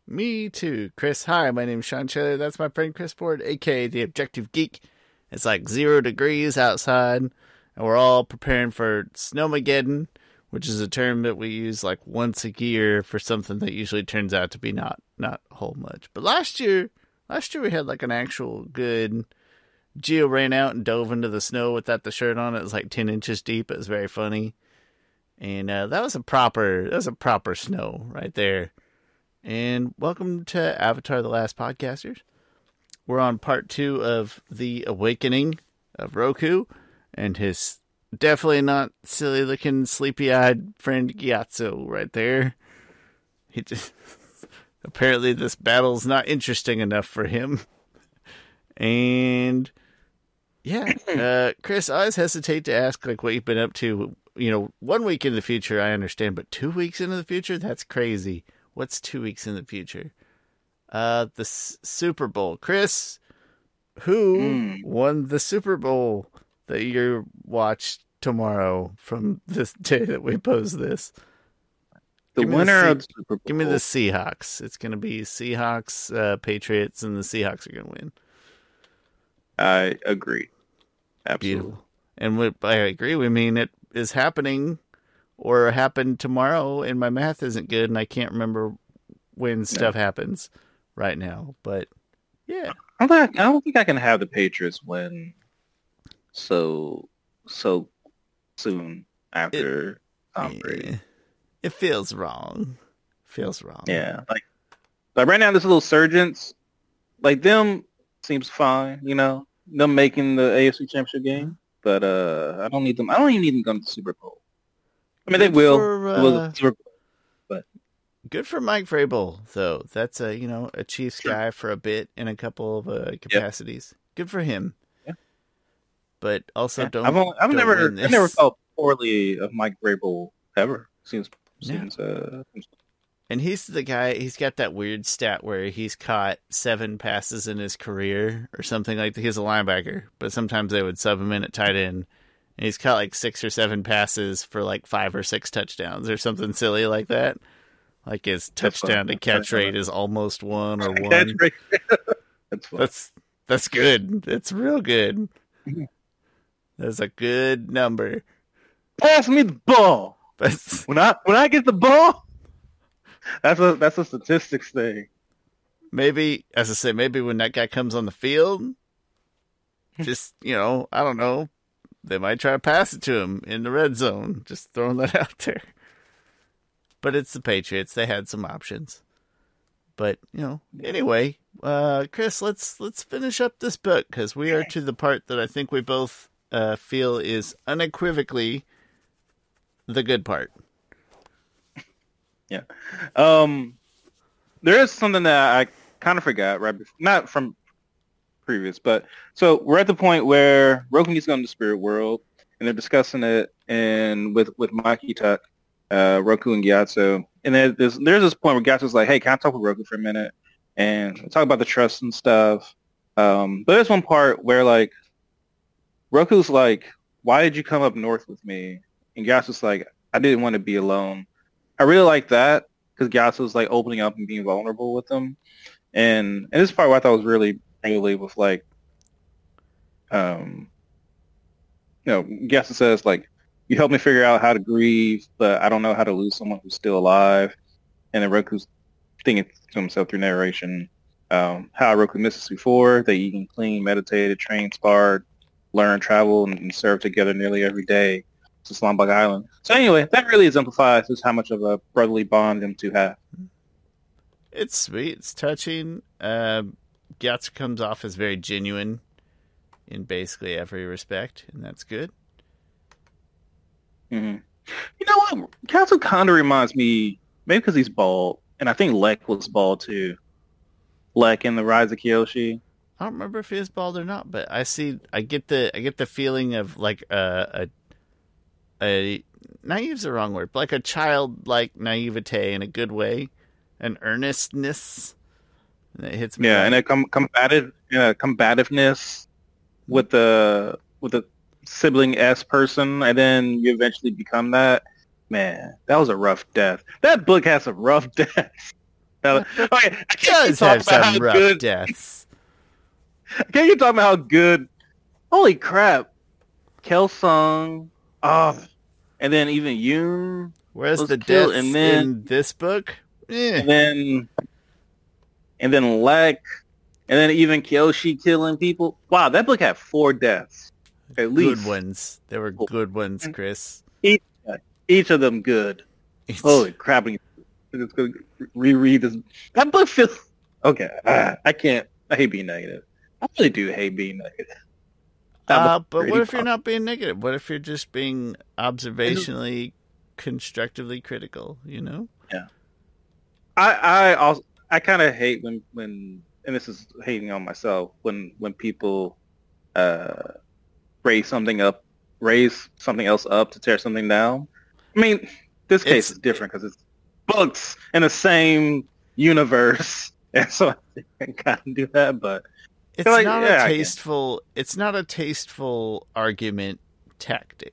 Me too, Chris. Hi, my name's Sean Shelley. That's my friend Chris Ford, aka the Objective Geek. It's like 0 degrees outside, and we're all preparing for Snowmageddon, which is a term that we use like once a year for something that usually turns out to be not a whole much. But last year we had like an actual good. Gio ran out and dove into the snow without the shirt on. It was like 10 inches deep. It was very funny, and that was a proper snow right there. And welcome to Avatar: The Last Podcasters. We're on part 2 of the awakening of Roku and his definitely not silly-looking, sleepy-eyed friend Gyatso right there. He just apparently this battle's not interesting enough for him. And yeah, Chris, I always hesitate to ask like what you've been up to. 1 week in the future, I understand, but 2 weeks into the future, that's crazy. What's 2 weeks in the future? The Super Bowl. Chris, who won the Super Bowl that you watch tomorrow from this day that we post this? The winner of the Super Bowl. Give me the Seahawks. It's going to be Seahawks, Patriots, and the Seahawks are going to win. I agree. Absolutely. Beautiful. And what I agree, we mean it is happening or happened tomorrow, and my math isn't good, and I can't remember when stuff happens right now. But yeah, I don't think I can have the Patriots win so soon after Tom Brady. It feels wrong. Yeah, like right now, this little surgence, like them seems fine. Them making the AFC Championship game, but I don't need them. I don't even need them going to the Super Bowl. I mean, they will. But good for Mike Vrabel, though. That's a Chiefs guy for a bit in a couple of capacities. Yep. Good for him. Yeah. But also, I've never felt poorly of Mike Vrabel ever. Seems. And he's the guy. He's got that weird stat where he's caught 7 passes in his career or something like that. He's a linebacker, but sometimes they would sub him in at tight end. And he's caught like 6 or 7 passes for like 5 or 6 touchdowns or something silly like that. Like his touchdown to catch rate is almost 1 or 1. That's good. It's real good. That's a good number. Pass me the ball. When I get the ball, that's a statistics thing. Maybe, as I say, maybe when that guy comes on the field, just I don't know. They might try to pass it to him in the red zone. Just throwing that out there. But it's the Patriots. They had some options. But, anyway, Chris, let's finish up this book because we are to the part that I think we both feel is unequivocally the good part. Yeah. There is something that I kind of forgot right before, not from previous, but so we're at the point where Roku needs to go into the spirit world, and they're discussing it and with Maki Tuck, Roku and Gyatso, and there's this point where Gyatso's like, "Hey, can I talk with Roku for a minute?" And talk about the trust and stuff. But there's one part where like Roku's like, "Why did you come up north with me?" And Gyatso's like, "I didn't want to be alone." I really like that because Gyatso's like opening up and being vulnerable with them, and this part what I thought was really with like, Gyatso says like, "You helped me figure out how to grieve, but I don't know how to lose someone who's still alive." And then Roku's thinking to himself through narration, how Roku missed us before. They eaten clean, meditated, trained, sparred, learned, traveled, and served together nearly every day. To Slombok Island. So anyway, that really exemplifies just how much of a brotherly bond them two have. It's sweet. It's touching. Gyatso comes off as very genuine in basically every respect, and that's good. Mm-hmm. You know what? Gyatso kind of reminds me, maybe because he's bald, and I think Lek was bald too. Lek in The Rise of Kyoshi. I don't remember if he is bald or not, but I get the feeling of like a naive's the wrong word, but like a childlike naivete in a good way, an earnestness that hits me. Yeah, and a combativeness with the sibling S person, and then you eventually become that. Man, that was a rough death. That book has some rough deaths. Okay, I can't keep Does talking have about some how rough good. deaths. I can't keep talking about how good. Holy crap, Kelsung. Oh, and then even Yoon Whereas was the killed, and deaths then in this book, and then and then Lek, and then even Kyoshi killing people. Wow, that book had 4 deaths at good least. ones. They were good ones, Chris. Each, each of them good. Holy crap! I'm just gonna reread this. That book feels okay. I can't. I hate being negative. I really do hate being negative. But what if you're not being negative? What if you're just being observationally, constructively critical? You know? Yeah. I also kind of hate when and this is hating on myself when people raise something else up to tear something down. I mean, this case is different because it's books in the same universe, and so I can kind of do that. But it's not a tasteful. It's not a tasteful argument tactic.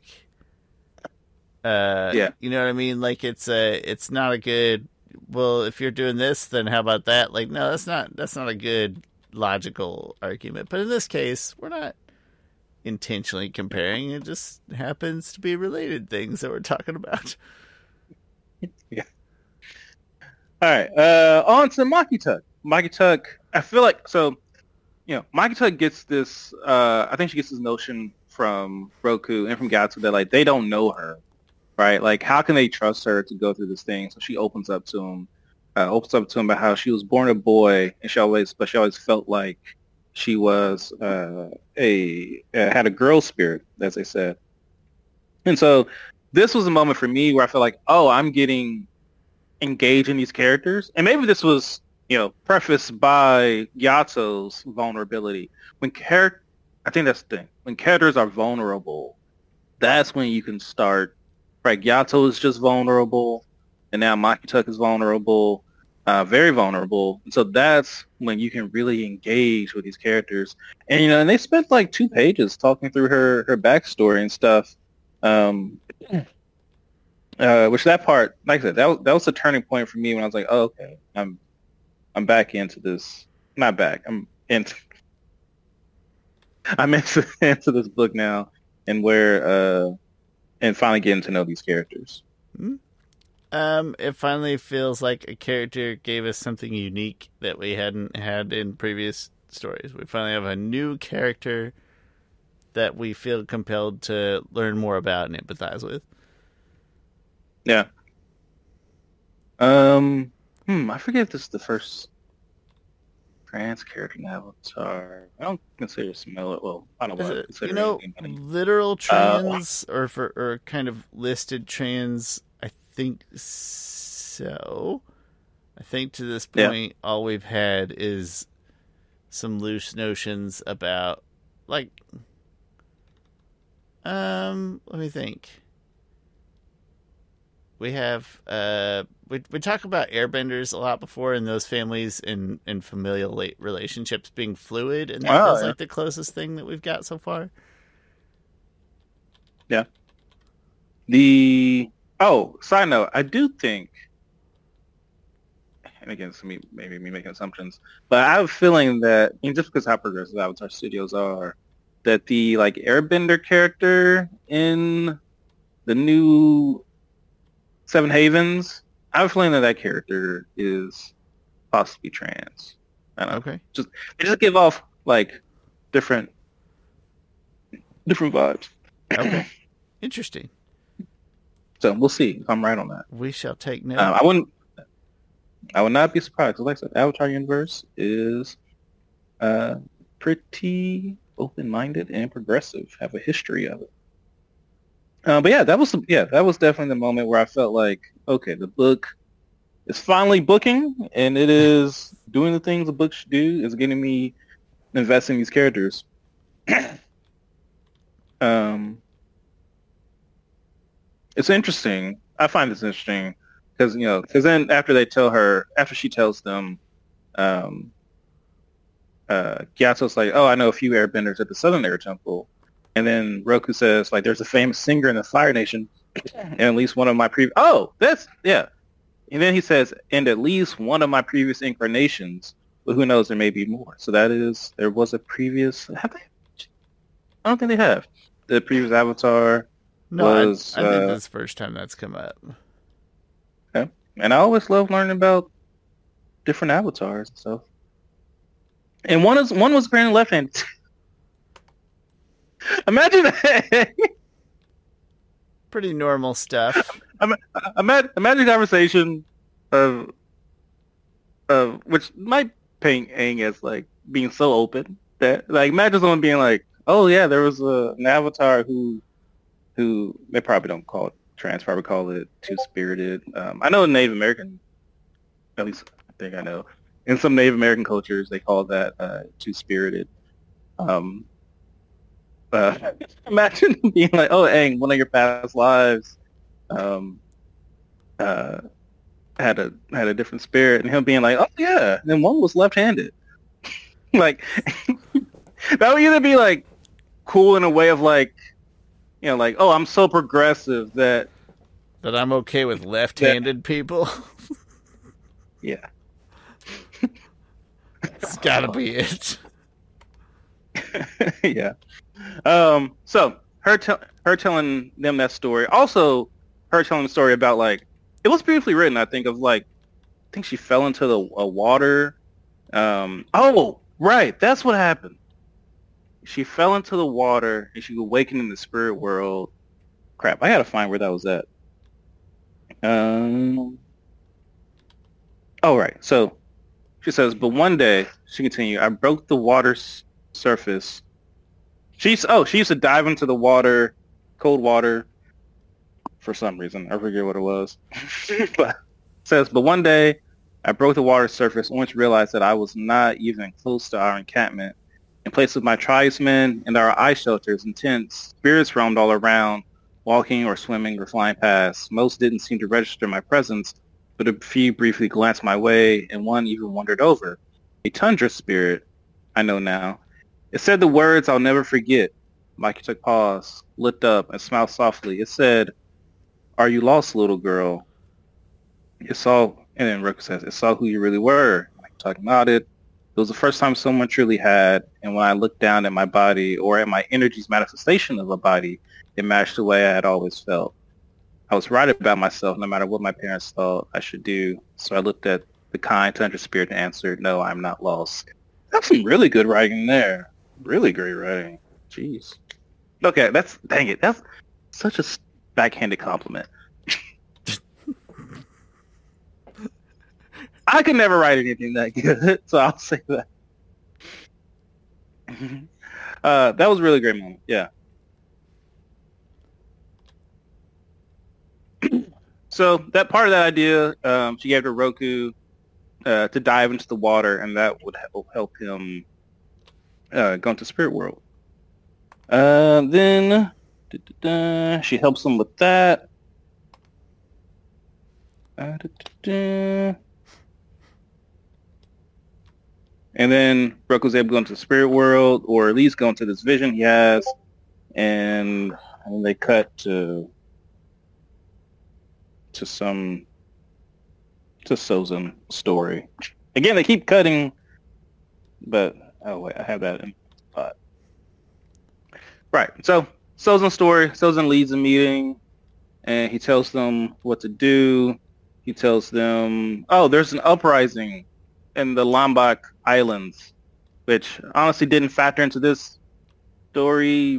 Yeah, you know what I mean. Like it's not a good. Well, if you're doing this, then how about that? Like, no, that's not a good logical argument. But in this case, we're not intentionally comparing. It just happens to be related things that we're talking about. Yeah. All right. On to Makituk. Makituk, I feel like Makituk gets this. I think she gets this notion from Roku and from Gatsu that like they don't know her, right? Like, how can they trust her to go through this thing? So she opens up to him about how she was born a boy, and she always felt like she was had a girl spirit, as they said. And so this was a moment for me where I felt like, oh, I'm getting engaged in these characters, and maybe this was prefaced by Gyato's vulnerability. I think that's the thing. When characters are vulnerable, that's when you can start. Right, Gyato is just vulnerable, and now Makituk is vulnerable, very vulnerable. And so that's when you can really engage with these characters. And and they spent like 2 pages talking through her backstory and stuff. Which that part, like I said, that was a turning point for me when I was like, oh, okay, I'm back into this. Not back. I'm into this book now, and where and finally getting to know these characters. It finally feels like a character gave us something unique that we hadn't had in previous stories. We finally have a new character that we feel compelled to learn more about and empathize with. Yeah. I forget if this is the first trans character in Avatar. I don't consider Smell. Well, I don't know. Literal trans or kind of listed trans. I think so. I think to this point, all we've had is some loose notions about like. Let me think. We have we talk about airbenders a lot before, and those families and familial relationships being fluid, and that feels like the closest thing that we've got so far. Yeah. Side note, I do think, and again, it's maybe me making assumptions, but I have a feeling that, just because how progressive Avatar Studios are, that the like airbender character in the new Seven Havens, I have a feeling that character is possibly trans. I don't know. Okay. They just give off like different vibes. Okay. Interesting. So we'll see if I'm right on that. We shall take note. I would not be surprised. Like I said, Avatar universe is pretty open-minded and progressive. Have a history of it. But yeah, that was definitely the moment where I felt like, okay, the book is finally booking, and it is doing the things a book should do. It's getting me invested in these characters. It's interesting. I find this interesting because then after she tells them, Gyato's like, oh, I know a few airbenders at the Southern Air Temple. And then Roku says, like, there's a famous singer in the Fire Nation, and at least one of my previous... Oh, And then he says, "In at least one of my previous incarnations, but who knows? There may be more." So that is, there was a previous. Have they? I don't think they have. The previous Avatar No, was. I think this is the first time that's come up. Yeah. And I always love learning about different avatars and stuff. And one was apparently left-handed. Imagine that. Pretty normal stuff. Imagine a conversation of which might paint Aang as like being so open that like imagine someone being like, oh yeah, there was an avatar who they probably don't call it trans, probably call it two-spirited. I know in Native American, at least I think I know, in some Native American cultures they call that two-spirited. Um, Imagine being like, oh, Aang, one of your past lives um, uh, had a different spirit, and him being like, oh yeah, and then one was left-handed. Like that would either be like cool in a way of like, you know, like, oh, I'm so progressive that I'm okay with left-handed people. yeah, It's gotta be it. yeah. So her telling them that story, also her telling the story about like it was beautifully written. I think of like I think she fell into the water. Oh, right, that's what happened. She fell into the water and she awakened in the spirit world. Crap, I gotta find where that was at. Oh, right. So she says, but one day, she continued, I broke the water's surface. She used to dive into the water, cold water, for some reason. I forget what it was. But it says, but one day, I broke the water's surface only to realize that I was not even close to our encampment. In place of my tribesmen and our ice shelters and tents, spirits roamed all around, walking or swimming or flying past. Most didn't seem to register my presence, but a few briefly glanced my way, and one even wandered over. A tundra spirit, I know now. It said the words I'll never forget. Mikey took pause, looked up, and smiled softly. It said, are you lost, little girl? It saw, and then Roku says, it saw who you really were. Mikey Tuck nodded. It was the first time someone truly had, and when I looked down at my body, or at my energy's manifestation of a body, it matched the way I had always felt. I was right about myself no matter what my parents thought I should do. So I looked at the kind tundra spirit and answered, no, I'm not lost. That's some really good writing there. Really great writing. Jeez. Okay, dang it. That's such a backhanded compliment. I could never write anything that good, so I'll say that. That was a really great moment. Yeah. So that part of that idea, she gave to Roku to dive into the water, and that would help him go into spirit world. Then she helps him with that. And then Broko's able to go into the spirit world, or at least go into this vision he has, and they cut to Sozin story. Again, they keep cutting, but oh wait, I have that in the spot. Right. So Sozin story. Sozin leads a meeting, and he tells them what to do. He tells them, oh, there's an uprising in the Lombok Islands, which honestly didn't factor into this story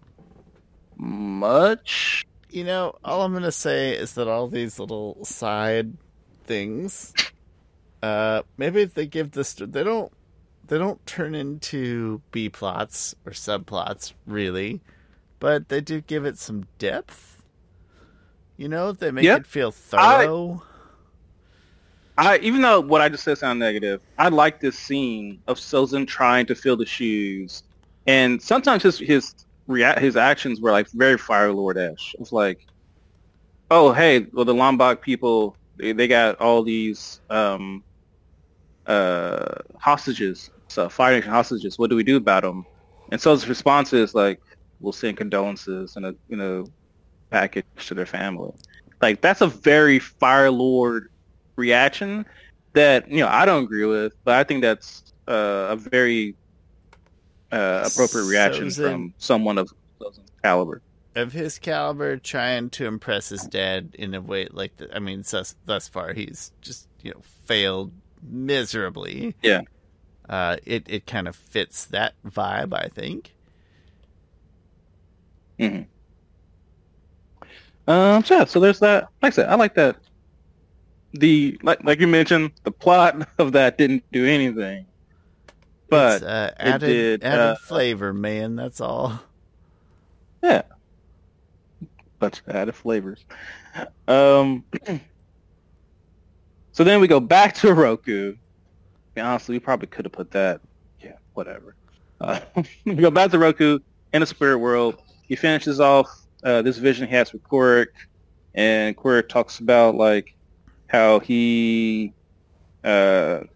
much. You know, all I'm gonna say is that all these little side things, maybe if they give this, they don't turn into B plots or subplots really, but they do give it some depth. You know, they make it feel thorough. I even though what I just said sound negative, I like this scene of Sozin trying to fill the shoes, and sometimes his actions were like very Fire Lord-esque. It's like, oh hey, well the Lombok people they got all these hostages, so Fire Nation hostages. What do we do about them? And Sozin's response is like, we'll send condolences and a package to their family. Like that's a very Fire Lord reaction that I don't agree with, but I think that's a very appropriate reaction from someone of caliber. Of his caliber, trying to impress his dad in a way like that. I mean, thus far he's just failed miserably. Yeah. It kind of fits that vibe, I think. Mm-hmm. So there's that. Like I said, I like that. Like you mentioned, the plot of that didn't do anything, but added flavor, man. That's all. Yeah, bunch of added flavors. So then we go back to Roku. Honestly, we probably could have put that. Yeah, whatever. We go back to Roku in the spirit world. He finishes off this vision he has with Quirk, and Quirk talks about like how he killed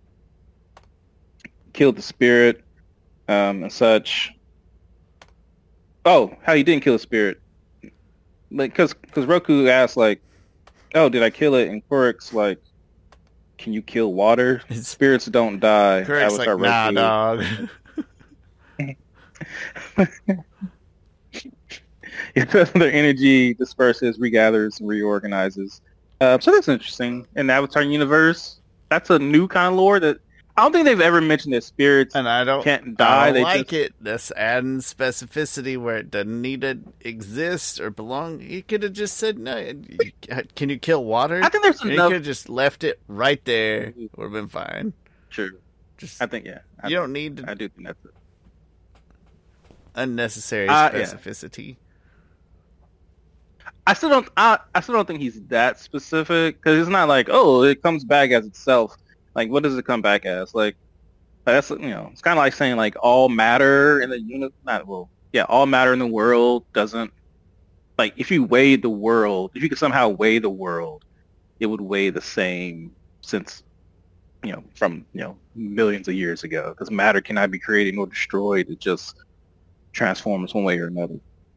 the spirit and such. Oh, how he didn't kill the spirit. Like, because Roku asked, like, oh, did I kill it? And Quirk's like, can you kill water? Spirits don't die. Quirk's like, nah, dog. Their energy disperses, regathers, and reorganizes. So that's interesting. In the Avatar universe, that's a new kind of lore that I don't think they've ever mentioned that spirits can't die. I don't like it. That's adding specificity where it doesn't need to exist or belong. You could have just said, no, can you kill water? I think there's enough. You could have just left it right there. It would have been fine. True. I think, yeah. You don't need to. I do think that's it. Unnecessary specificity. Yeah. I still don't think he's that specific, because it's not like, oh, it comes back as itself. Like, what does it come back as? Like, that's it's kind of like saying like all matter in the all matter in the world doesn't, like, if you weighed the world, if you could somehow weigh the world, it would weigh the same since from millions of years ago, because matter cannot be created nor destroyed. It just transforms one way or another.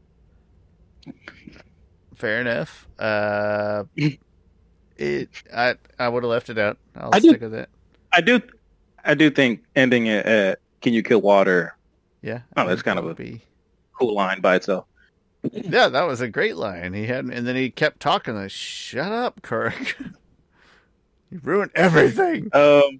Fair enough. I would have left it out. I'll stick with it. I do think ending it at "Can you kill water?" Yeah, that's kind of a cool line by itself. Yeah, that was a great line. And then he kept talking. Like, shut up, Kirk. You ruined everything. I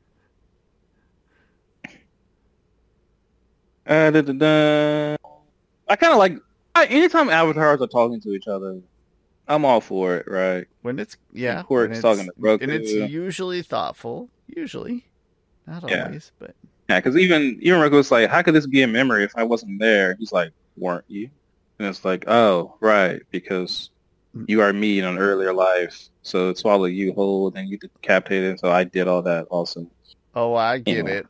kind of like anytime avatars are talking to each other, I'm all for it, right? When it's Quirk's talking to Roku, and it's usually thoughtful. Usually, not always, but yeah. Because even Roku's like, how could this be a memory if I wasn't there? He's like, weren't you? And it's like, oh, right, because you are me in an earlier life, so it swallowed you whole, and you decapitated, so I did all that also. Oh, I get it.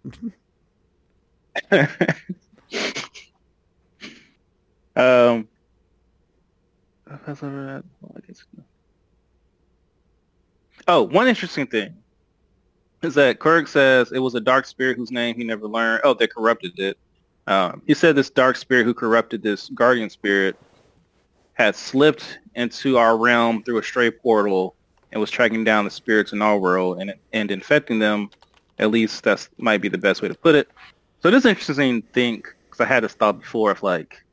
One interesting thing is that Kirk says it was a dark spirit whose name he never learned. Oh, they corrupted it. He said this dark spirit who corrupted this guardian spirit had slipped into our realm through a stray portal and was tracking down the spirits in our world and infecting them. At least that might be the best way to put it. So this is interesting to think, because I had this thought before of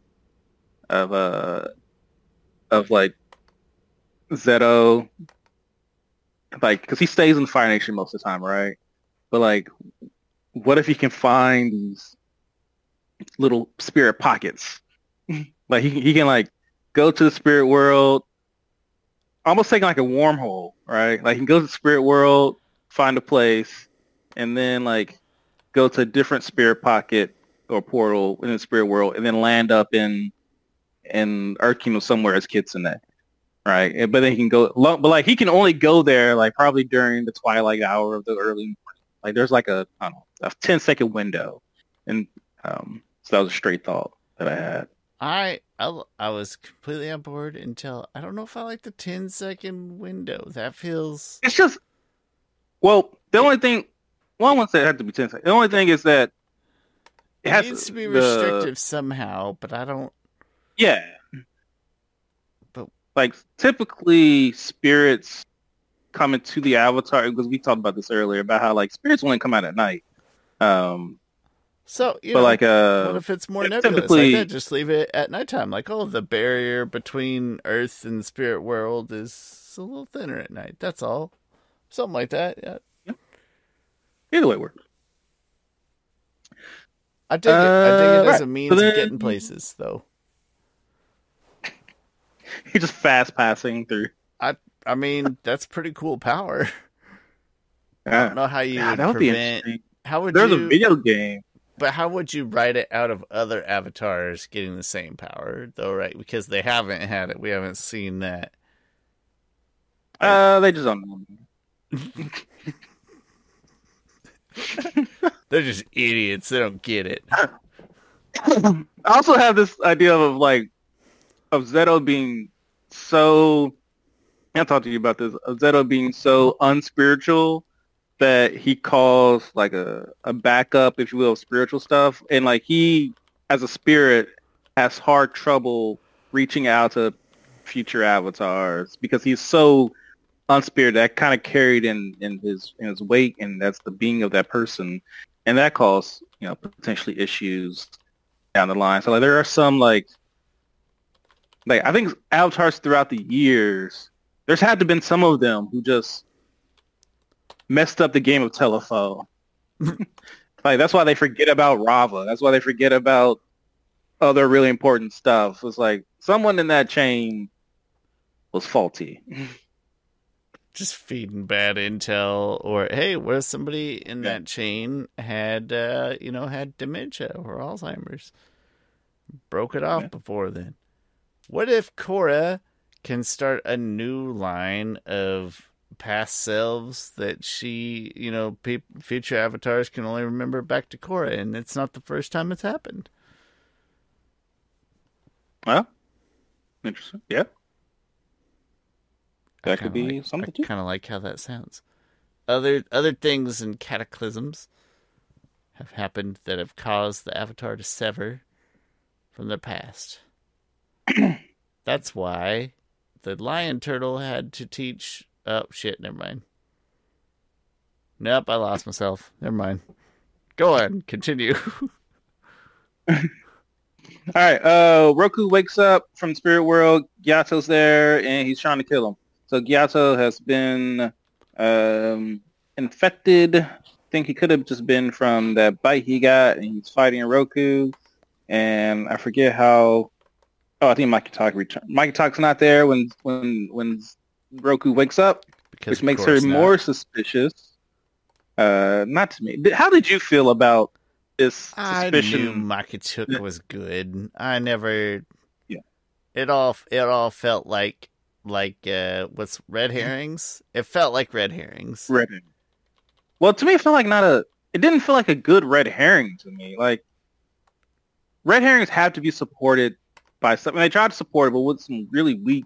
Zeto, like, because he stays in Fire Nation most of the time, right? But like, what if he can find these little spirit pockets? Like he can like go to the spirit world, almost taking like a wormhole, right? Like he can go to the spirit world, find a place, and then like go to a different spirit pocket or portal in the spirit world, and then land up in Earth Kingdom somewhere as Kitsune, right? But then he can go, but like he can only go there like probably during the twilight hour of the early morning. Like there's like a 10-second window, and so that was a straight thought that I had. I was completely on board until I don't know if I like the 10-second window. That feels. It's just, well, the only thing. Well, I won't say it had to be 10 seconds. The only thing is that it needs to be restrictive somehow, but I don't. Yeah. But like typically spirits coming to the Avatar, because we talked about this earlier about how like spirits only come out at night. So, But like what if it's more nebulous typically, like that? Just leave it at nighttime. Like, oh, the barrier between Earth and the spirit world is a little thinner at night. That's all. Something like that. Yeah. either way works. I dig it. I dig it as a Right. means So of then- getting places, though. He's just fast passing through. I mean, that's pretty cool power. I don't Yeah. know how you Yeah, would that would be prevent. interesting. How would There's you? a video game. But how would you write it out of other avatars getting the same power, though, right? Because they haven't had it. We haven't seen that. They just don't know. They're just idiots. They don't get it. I also have this idea of like of Zeto being so. I'll talk to you about this. Of Zeto being so unspiritual that he calls like a backup, if you will, of spiritual stuff, and like he, as a spirit, has hard trouble reaching out to future avatars because he's so unspirited. That kind of carried in his weight, and that's the being of that person, and that causes potentially issues down the line. So like there are some like I think avatars throughout the years, there's had to been some of them who just messed up the game of telephone. Like that's why they forget about Rava. That's why they forget about other really important stuff. It's like someone in that chain was faulty. Just feeding bad intel, or hey, what if somebody in that chain had had dementia or Alzheimer's, broke it off before then? What if Korra can start a new line of past selves that she, future avatars can only remember back to Korra, and it's not the first time it's happened? Well, interesting. Yeah. That could be something too. I kind of like how that sounds. Other things and cataclysms have happened that have caused the Avatar to sever from their past. That's why the lion turtle had to teach. Oh shit! Never mind. Nope, I lost myself. Never mind. Go on, continue. All right. Roku wakes up from spirit world. Gyato's there, and he's trying to kill him. So Gyato has been infected. I think he could have just been from that bite he got, and he's fighting Roku. And I forget how. Oh, I think Mikey Talk returned. Mikey Talk's not there when Roku wakes up, Because which makes her more suspicious. Not to me. How did you feel about this suspicion? I knew Makituk was good. I never. Yeah. It all felt like what's red herrings? It felt like red herrings. Red herring. Well, to me, it felt like it didn't feel like a good red herring to me. Like, red herrings have to be supported by something. They tried to support it, but with some really weak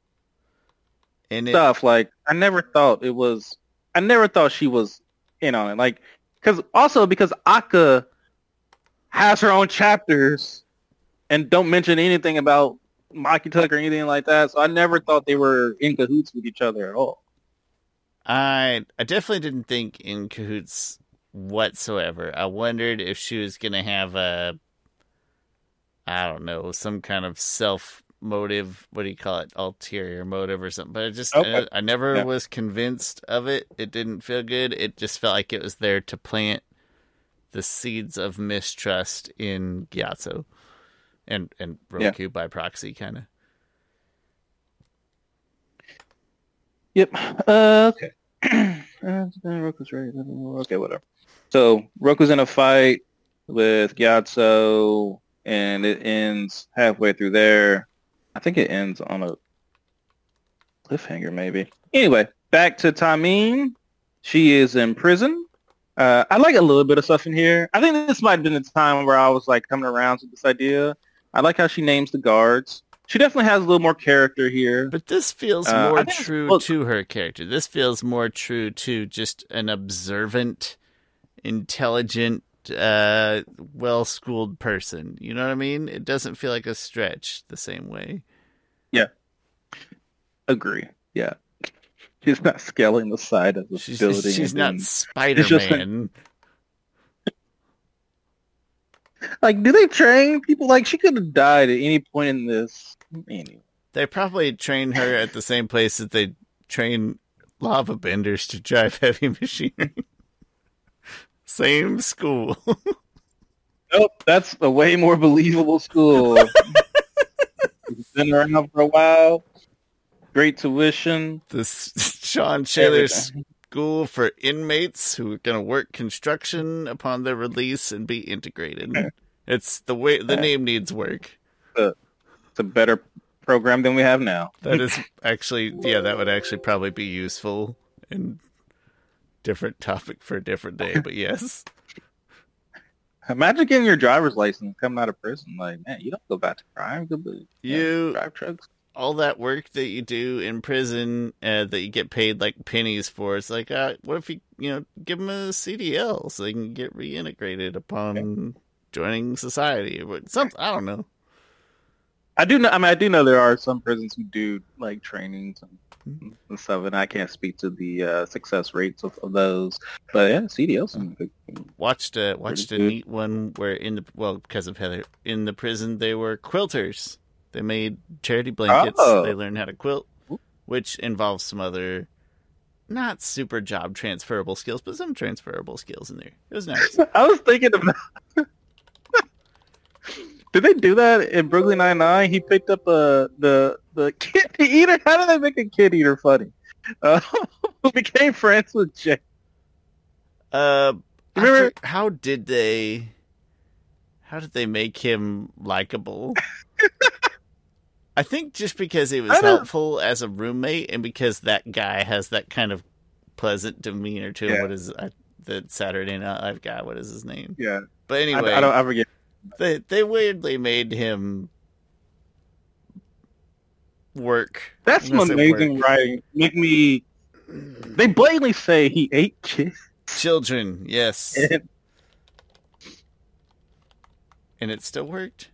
stuff. Like, I never thought she was in on it. Like, because Akka has her own chapters and don't mention anything about Maki Tuck or anything like that. So I never thought they were in cahoots with each other at all. I definitely didn't think in cahoots whatsoever. I wondered if she was going to have some kind of self motive. What do you call it? Ulterior motive or something. But I never was convinced of it. It didn't feel good. It just felt like it was there to plant the seeds of mistrust in Gyatso and Roku by proxy, kind of. Yep. Okay. Roku's ready. Okay, whatever. So Roku's in a fight with Gyatso, and it ends halfway through there. I think it ends on a cliffhanger, maybe. Anyway, back to Tameen. She is in prison. I like a little bit of stuff in here. I think this might have been the time where I was like coming around to this idea. I like how she names the guards. She definitely has a little more character here. But this feels more true to her character. This feels more true to just an observant, intelligent, well-schooled person. You know what I mean? It doesn't feel like a stretch the same way. Yeah. Agree. Yeah. She's not scaling the side of the building. She's and not then- Spider-Man. Like, do they train people? Like, she could have died at any point in this. Anyway. They probably train her at the same place that they train lava benders to drive heavy machinery. Same school. Nope, that's a way more believable school. It's been around for a while. Great tuition. This Sean Shaler's school for inmates who are going to work construction upon their release and be integrated. It's the way the name needs work. It's a better program than we have now. That is actually, yeah, that would actually probably be useful and different topic for a different day, but yes. Imagine getting your driver's license coming out of prison. Like, man, you don't go back to crime. You drive trucks. All that work that you do in prison that you get paid like pennies for. It's like, what if you give them a CDL so they can get reintegrated upon joining society or something? I don't know. I do know. I mean, I do know there are some prisons who do like trainings and stuff, and I can't speak to the success rates of those. But yeah, CDLs. Watched a neat one where because of Heather in the prison they were quilters. They made charity blankets. Oh. They learned how to quilt, which involves some other not super job transferable skills, but some transferable skills in there. It was nice. I was thinking about. Did they do that in Brooklyn Nine-Nine? He picked up the kid eater. How did they make a kid eater funny? Who became friends with Jay? Remember how did they make him likable? I think just because he was helpful as a roommate, and because that guy has that kind of pleasant demeanor to him. Yeah. What is the Saturday Night Live guy? What is his name? Yeah, but anyway, I forget. They weirdly made him work. That's some amazing writing. They blatantly say he ate children. Yes, and it still worked.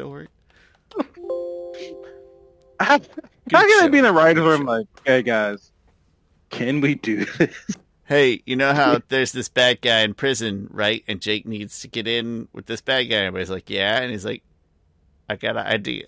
How can they be in the writer's room like, hey guys, can we do this? Hey, you know how there's this bad guy in prison, right? And Jake needs to get in with this bad guy. Everybody's like, yeah. And he's like, I got an idea.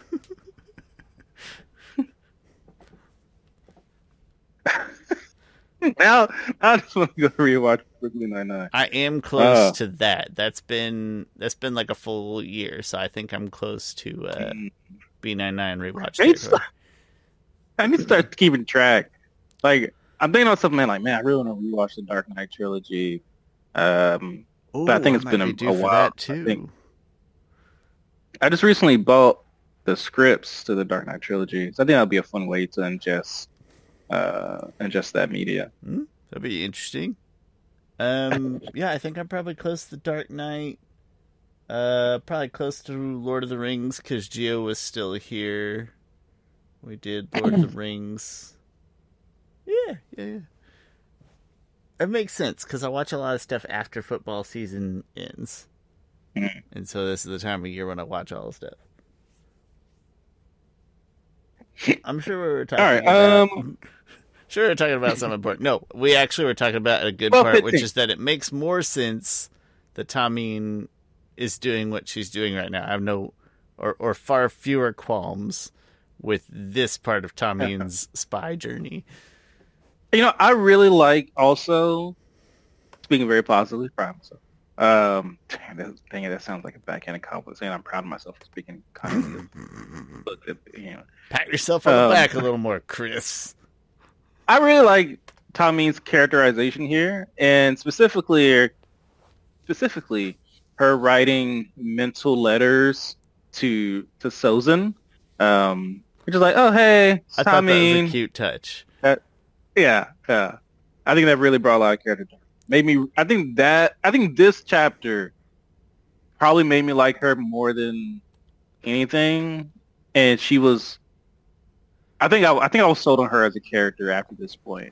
Now I just want to go rewatch Brooklyn Nine-Nine. I am close to that. That's been like a full year, so I think I'm close to B99 rewatch. I need to start keeping track. Like, I'm thinking of something like, man, I really want to rewatch the Dark Knight trilogy. But I think it's been a while. That too. I just recently bought the scripts to the Dark Knight trilogy, so I think that'll be a fun way to ingest that media. That'd be interesting. Yeah, I think I'm probably close to the Dark Knight. Probably close to Lord of the Rings because Gio was still here. We did Lord of the Rings. Yeah. It makes sense because I watch a lot of stuff after football season ends. And so this is the time of year when I watch all the stuff. I'm sure we were talking we're talking about something important. No, we actually were talking about a good part, which is that it makes more sense that Tomine is doing what she's doing right now. I have no or far fewer qualms with this part of Tomine's spy journey. You know, I really like also, speaking very positively, proud of myself. That sounds like a backhanded compliment saying I'm proud of myself for speaking kindly. But, pat yourself on the back a little more, Chris. I really like Tomine's characterization here, and specifically her writing mental letters to Sozin, which is like, oh hey, I thought that was a cute touch. Yeah. I think that really brought a lot of character. I think this chapter probably made me like her more than anything, and she was. I think I was sold on her as a character after this point.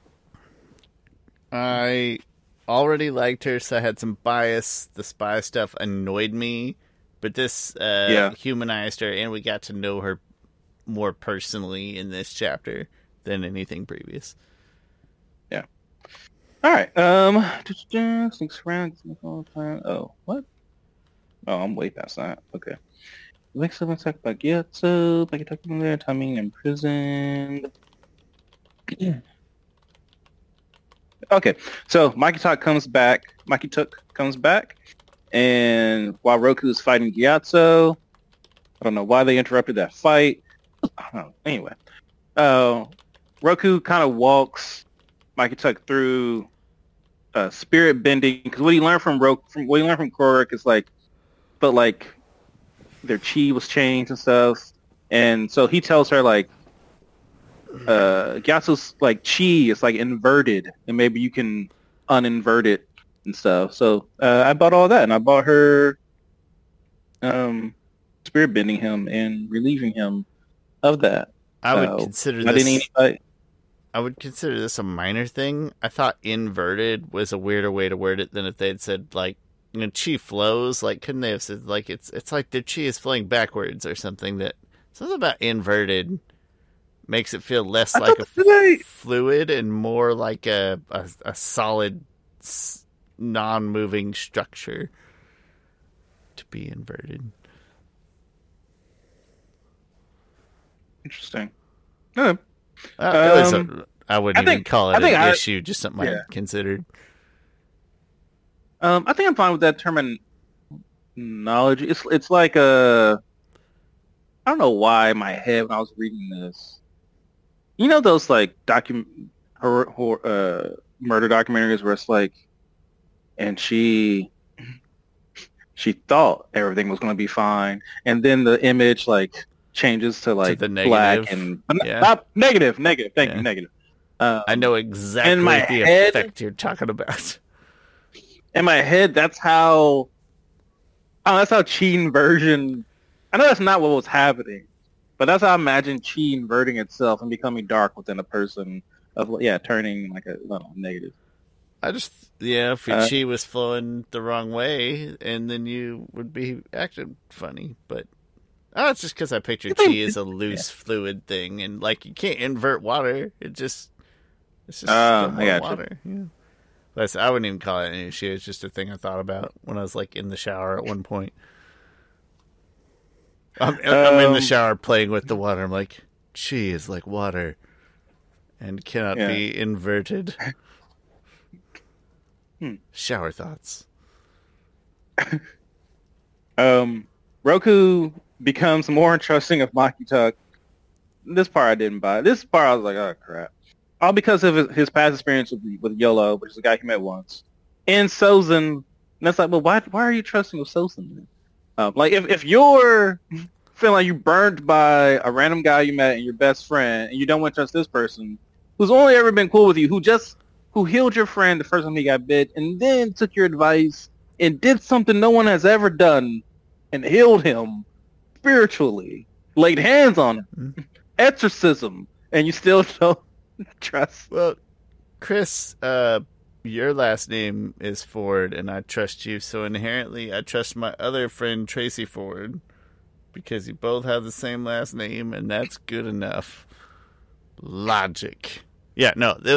I already liked her, so I had some bias. The spy stuff annoyed me, but this humanized her, and we got to know her more personally in this chapter. than anything previous. Yeah. All right. Sneaks around. Oh, what? Oh, I'm way past that. Okay. Wakes up and talk about Gyatso. Like talking there, timing imprisoned. Okay, so Mikey Tuck comes back. And while Roku is fighting Gyatso, I don't know why they interrupted that fight. I don't know. Anyway, Roku kind of walks Mikey Tuck through spirit bending, because what he learned from Korok is like, but like their chi was changed and stuff, and so he tells her like Gyatso's like chi is like inverted, and maybe you can uninvert it and stuff. So I bought all that, and I bought her spirit bending him and relieving him of that. I would consider this. I would consider this a minor thing. I thought inverted was a weirder way to word it than if they had said like, you know, chi flows. Like, couldn't they have said like it's like their chi is flowing backwards or something? That something about inverted makes it feel less like a fluid and more like a solid, non-moving structure to be inverted. Interesting. I wouldn't even call it an issue, just something I considered. I think I'm fine with that terminology. It's like I don't know why in my head when I was reading this, you know those like murder documentaries where it's like, and she thought everything was going to be fine, and then the image like changes to like the black and not negative. Thank you, negative. I know exactly the effect you're talking about. In my head, that's how chi inversion. I know that's not what was happening, but that's how I imagine chi inverting itself and becoming dark within a person of turning like a negative. if your chi was flowing the wrong way, and then you would be acting funny, but it's just because I picture chi as a loose fluid thing, and like you can't invert water. It's just water. Yeah. I wouldn't even call it an issue. It's just a thing I thought about when I was like in the shower at one point. I'm in the shower playing with the water. I'm like, chi is like water and cannot be inverted. Shower thoughts. Roku becomes more trusting of Maki Tuck. This part I didn't buy. This part I was like, oh crap. All because of his past experience with Yolo, which is a guy he met once, and Sozin. And that's like, well, why are you trusting with Sozin? Like, if you're feeling like you burned by a random guy you met and your best friend, and you don't want to trust this person, who's only ever been cool with you, who healed your friend the first time he got bit, and then took your advice and did something no one has ever done, and healed him spiritually, laid hands on him, exorcism, and you still don't trust. Well, Chris, your last name is Ford, and I trust you, so inherently I trust my other friend Tracy Ford, because you both have the same last name, and that's good enough. Logic. Yeah, no, it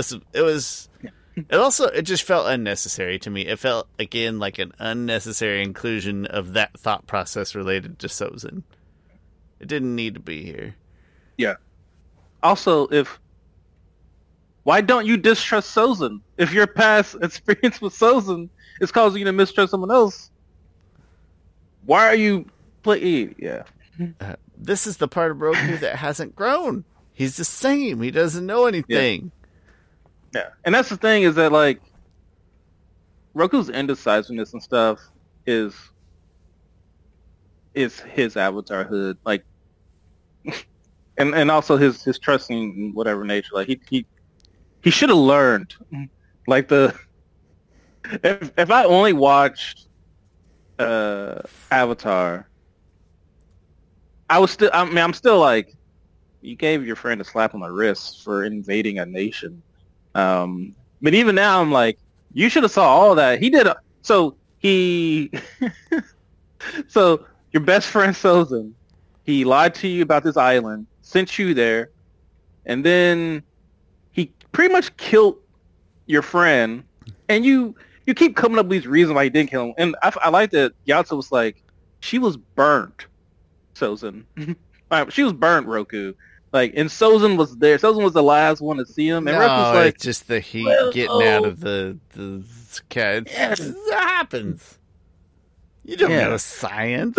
just felt unnecessary to me. It felt, again, like an unnecessary inclusion of that thought process related to Sozin. It didn't need to be here. Yeah. Also, why don't you distrust Sozin? If your past experience with Sozin is causing you to mistrust someone else, why are you this is the part of Roku that hasn't grown. He's the same. He doesn't know anything. Yeah. And that's the thing, is that like Roku's indecisiveness and stuff is his avatar hood. Like and also his trusting whatever nature. Like he should have learned. Like if I only watched Avatar, I'm still like, you gave your friend a slap on the wrist for invading a nation. But even now I'm like, you should have saw all that. He did so your best friend Sozin, he lied to you about this island, sent you there, and then pretty much killed your friend, and you keep coming up with these reasons why he didn't kill him. And I like that Gyatso was like, she was burnt, Sozin. She was burnt, Roku. Like, and Sozin was there. Sozin was the last one to see him, and Roku's like, it's just the heat getting out of the cat. It happens. You don't know science.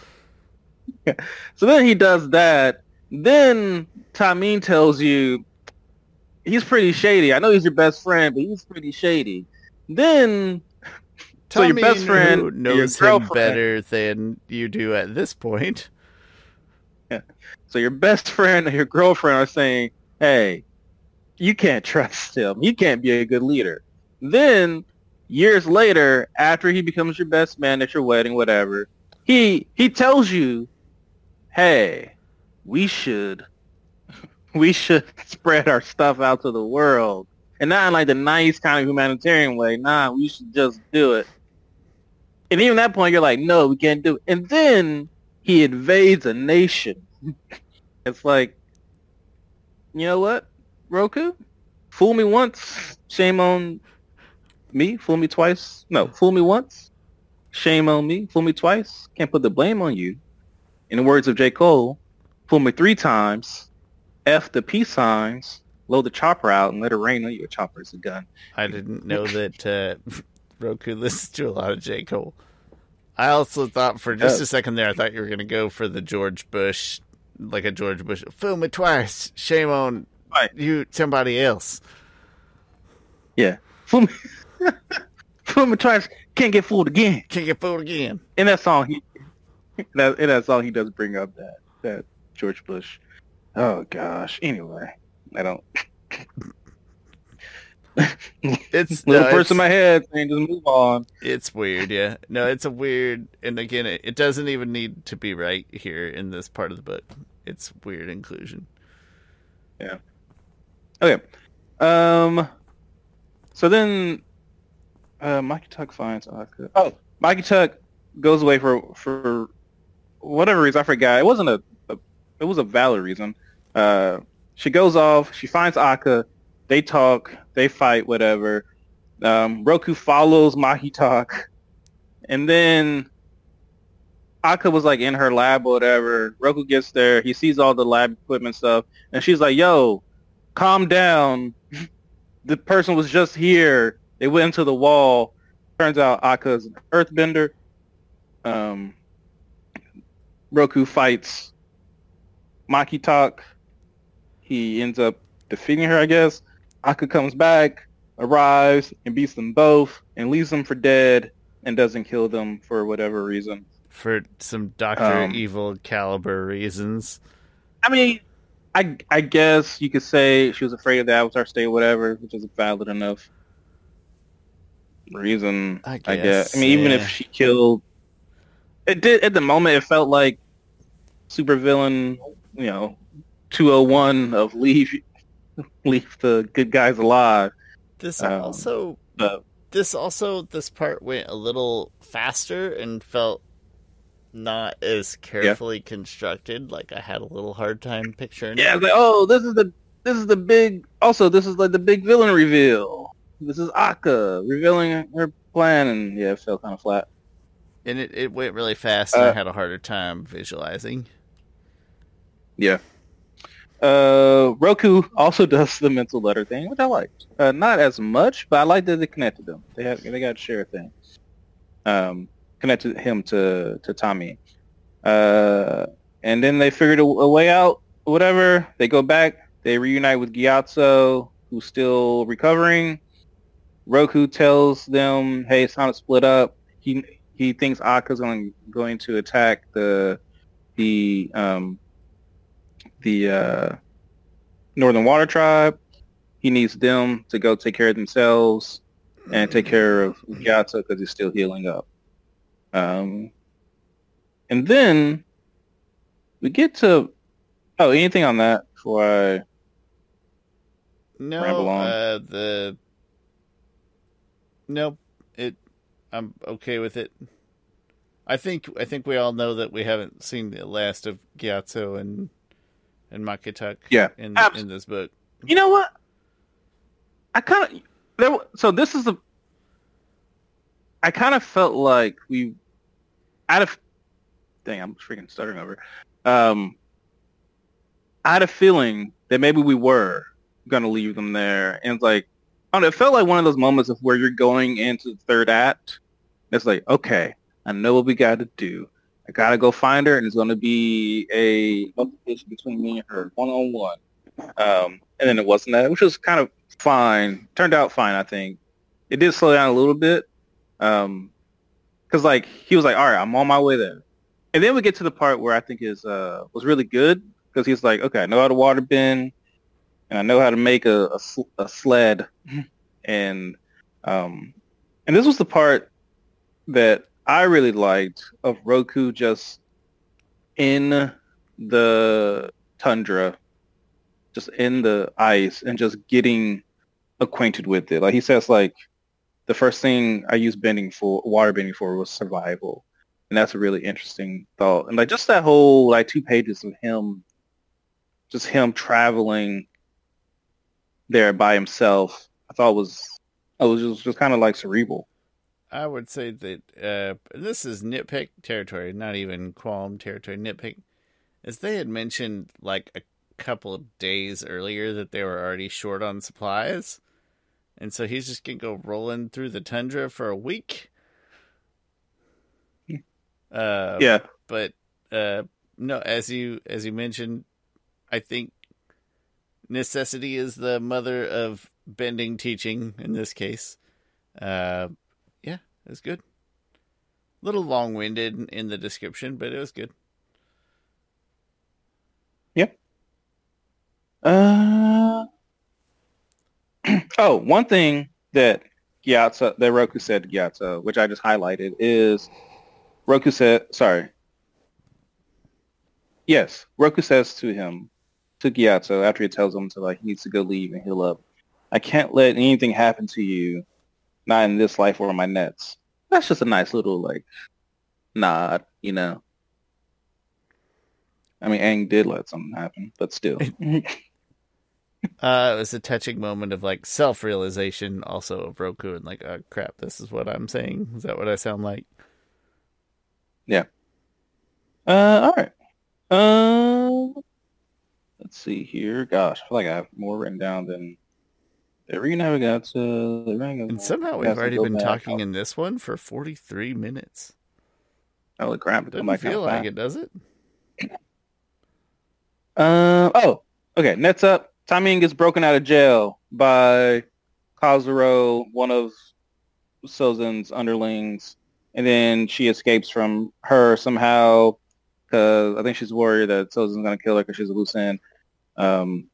So then he does that. Then Tamine tells you he's pretty shady. I know he's your best friend, but he's pretty shady. Then so your best friend who knows him better than you do at this point. Yeah. So your best friend and your girlfriend are saying, hey, you can't trust him. He can't be a good leader. Then years later, after he becomes your best man at your wedding, whatever, he tells you, hey, we should spread our stuff out to the world. And not in like the nice kind of humanitarian way. Nah, we should just do it. And even at that point, you're like, no, we can't do it. And then he invades a nation. It's like, you know what, Roku? Fool me once, shame on me. Fool me twice. No, fool me once, shame on me. Fool me twice, can't put the blame on you. In the words of J. Cole, fool me 3 times, F the peace signs, load the chopper out and let it rain on you. A chopper is a gun. I didn't know that Roku listens to a lot of J. Cole. I also thought for just a second there, I thought you were going to go for the George Bush, like a George Bush, fool me twice, shame on you, somebody else. Yeah. Fool me twice, can't get fooled again. Can't get fooled again. In that song, in that song, he does bring up that George Bush. Oh gosh. Anyway, I don't. It's little person in my head saying just move on. It's weird, yeah. No, it's a weird, and again, it doesn't even need to be right here in this part of the book. It's weird inclusion. Yeah. Okay. So then, Mikey Tuck finds Akka. Oh, Mikey Tuck goes away for whatever reason. I forgot. It wasn't it was a valid reason. She goes off. She finds Akka. They talk. They fight. Whatever. Roku follows Mahitak, and then Akka was like in her lab or whatever. Roku gets there. He sees all the lab equipment stuff, and she's like, "Yo, calm down. The person was just here. They went into the wall." Turns out Akka's an earthbender. Roku fights Mahitak. He ends up defeating her, I guess. Akka comes back, arrives, and beats them both, and leaves them for dead, and doesn't kill them for whatever reason. For some Dr. Evil caliber reasons. I mean, I guess you could say she was afraid of the Avatar state, whatever, which is a valid enough reason, I guess. I mean, even if she killed... It did, at the moment, it felt like supervillain, 201 of leave the good guys alive. This part went a little faster and felt not as carefully constructed. Like I had a little hard time picturing. Yeah, I was like, oh, this is the big. Also, this is like the big villain reveal. This is Akka revealing her plan, and yeah, it felt kind of flat. And it went really fast, and I had a harder time visualizing. Yeah. Roku also does the mental letter thing, which I liked. Not as much, but I liked that they connected them. They got to share a thing. Connected him to Tommy. And then they figured a way out, whatever. They go back. They reunite with Gyatso, who's still recovering. Roku tells them, hey, it's time to split up. He thinks Akka's going to attack the Northern Water Tribe. He needs them to go take care of themselves and take care of Gyatso because he's still healing up. And then we get to anything on that before I ramble on? Nope. I'm okay with it. I think we all know that we haven't seen the last of Gyatso and Mahitak in this book. You know what? I kind of so this is a I kind of felt like we out of dang I'm freaking stuttering over. Um, I had a feeling that maybe we were gonna leave them there, and it's like I don't know, it felt like one of those moments of where you're going into the third act. It's like okay, I know what we got to do. I gotta go find her, and it's gonna be a altercation between me and her, one on one. And then it wasn't that, which was kind of fine. Turned out fine, I think. It did slow down a little bit. Because like he was like, all right, I'm on my way there. And then we get to the part where I think is was really good because he's like, okay, I know how to water bend and I know how to make a sled. And um, and this was the part that I really liked of Roku just in the tundra, just in the ice and just getting acquainted with it. Like he says, like the first thing I used water bending for was survival. And that's a really interesting thought. And like just that whole like 2 pages of him, just him traveling there by himself, I was just kind of like cerebral. I would say that this is nitpick territory, not even qualm territory. Nitpick, as they had mentioned like a couple of days earlier that they were already short on supplies, and so he's just gonna go rolling through the tundra for a week. Uh, Yeah. but no, as you mentioned, I think necessity is the mother of bending teaching in this case. Uh, yeah, it was good. A little long winded in the description, but it was good. Yeah. Uh, oh, one thing that that Roku said to Gyatso, which I just highlighted, is Roku said, sorry, yes, Roku says to him, to Gyatso, after he tells him to like he needs to go leave and heal up, I can't let anything happen to you, not in this life or my nets. That's just a nice little like nod, you know. I mean, Aang did let something happen, but still. It was a touching moment of like self realization, also of Roku, and like, oh crap, this is what I'm saying. Is that what I sound like? Yeah. All right. Uh, let's see here. Gosh, I feel like I have more written down than the arena we got to the ring. And somehow we've Got to already go been back. talking in this one for 43 minutes. Holy crap! It's come Doesn't back kind feel of like fast. it, does it? Oh, okay. Next up, Taming gets broken out of jail by Kazuro, one of Sozan's underlings, and then she escapes from her somehow because I think she's worried that Sozan's gonna kill her because she's a loose end. Um,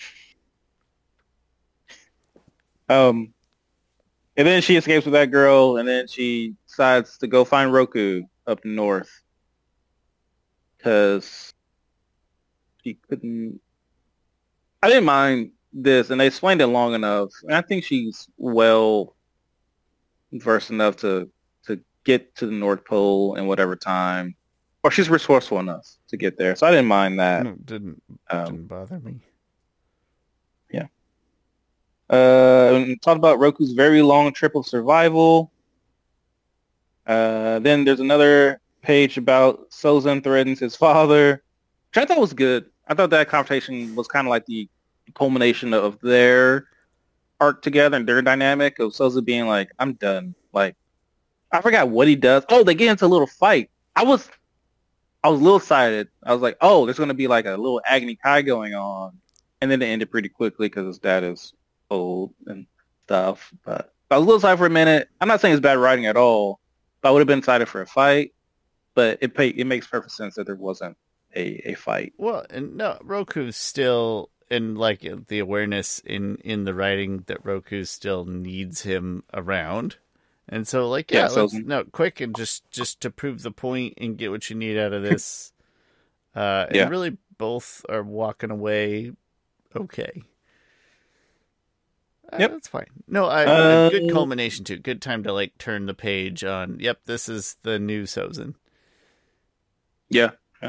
um, and then she escapes with that girl, and then she decides to go find Roku up north because she couldn't. I didn't mind this, and they explained it long enough, and I think she's well versed enough to get to the North Pole in whatever time, or she's resourceful enough to get there. So I didn't mind that. No, didn't Um, didn't bother me. yeah. And talked about Roku's very long trip of survival. Then there's another page about Sozin threatens his father, which I thought was good. I thought that conversation was kind of like the culmination of their arc together and their dynamic of Sozin being like, I'm done. Like, I forgot what he does. Oh, they get into a little fight. I was a little excited. I was like, oh, there's going to be like a little Agni Kai going on. And then it ended pretty quickly because his dad is old and stuff. But I was a little excited for a minute. I'm not saying it's bad writing at all, but I would have been excited for a fight. But it makes perfect sense that there wasn't a fight. Well, and no, Roku's still, and like the awareness in the writing that Roku still needs him around. And so, like, yeah, Yeah, let's Sozin. no quick and just to prove the point and get what you need out of this. And Yeah. really, both are walking away okay. Yep. That's fine. No, a Uh, good culmination too. Good time to like turn the page on. Yep, this is the new Sozin. yeah. Yeah.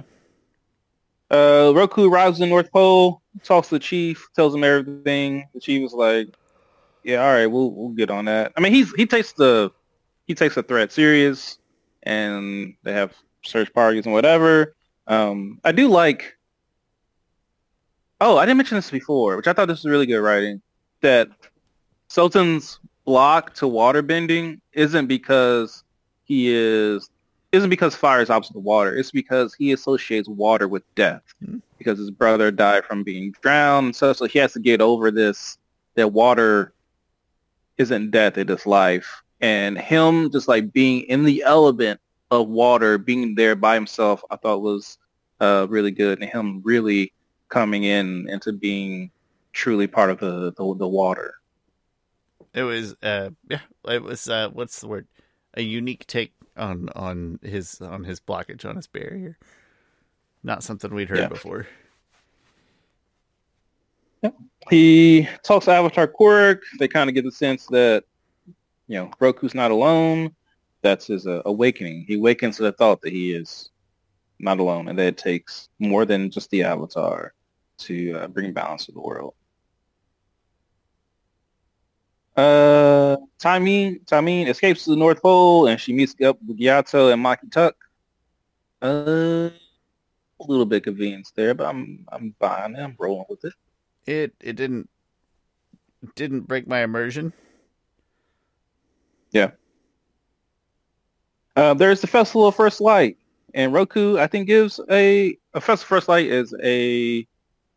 Roku arrives in North Pole, talks to the chief, tells him everything. The chief was like, Yeah, all right, we'll get on that. I mean, he takes the threat serious, and they have search parties and whatever. I do like. Oh, I didn't mention this before, which I thought this was really good writing. That Sultan's block to water bending he is isn't because fire is opposite to water. It's because he associates water with death Hmm. because his brother died from being drowned. So he has to get over this that water isn't death, it is life. And him just like being in the element of water, being there by himself, I thought was really good. And him really coming in into being truly part of the water. It was it was what's the word? A unique take on his blockage, on his barrier. Not something we'd heard Yeah. before. He talks to Avatar Korok. They kind of get the sense that, Roku's not alone. That's his awakening. He awakens to the thought that he is not alone and that it takes more than just the Avatar to bring balance to the world. Tameen escapes to the North Pole and she meets up with Yato and Maki Tuck. A little bit convenience there, but I'm fine. I'm rolling with it. It didn't break my immersion. Yeah. There's the Festival of First Light, and Roku, I think, gives a Festival of First Light is a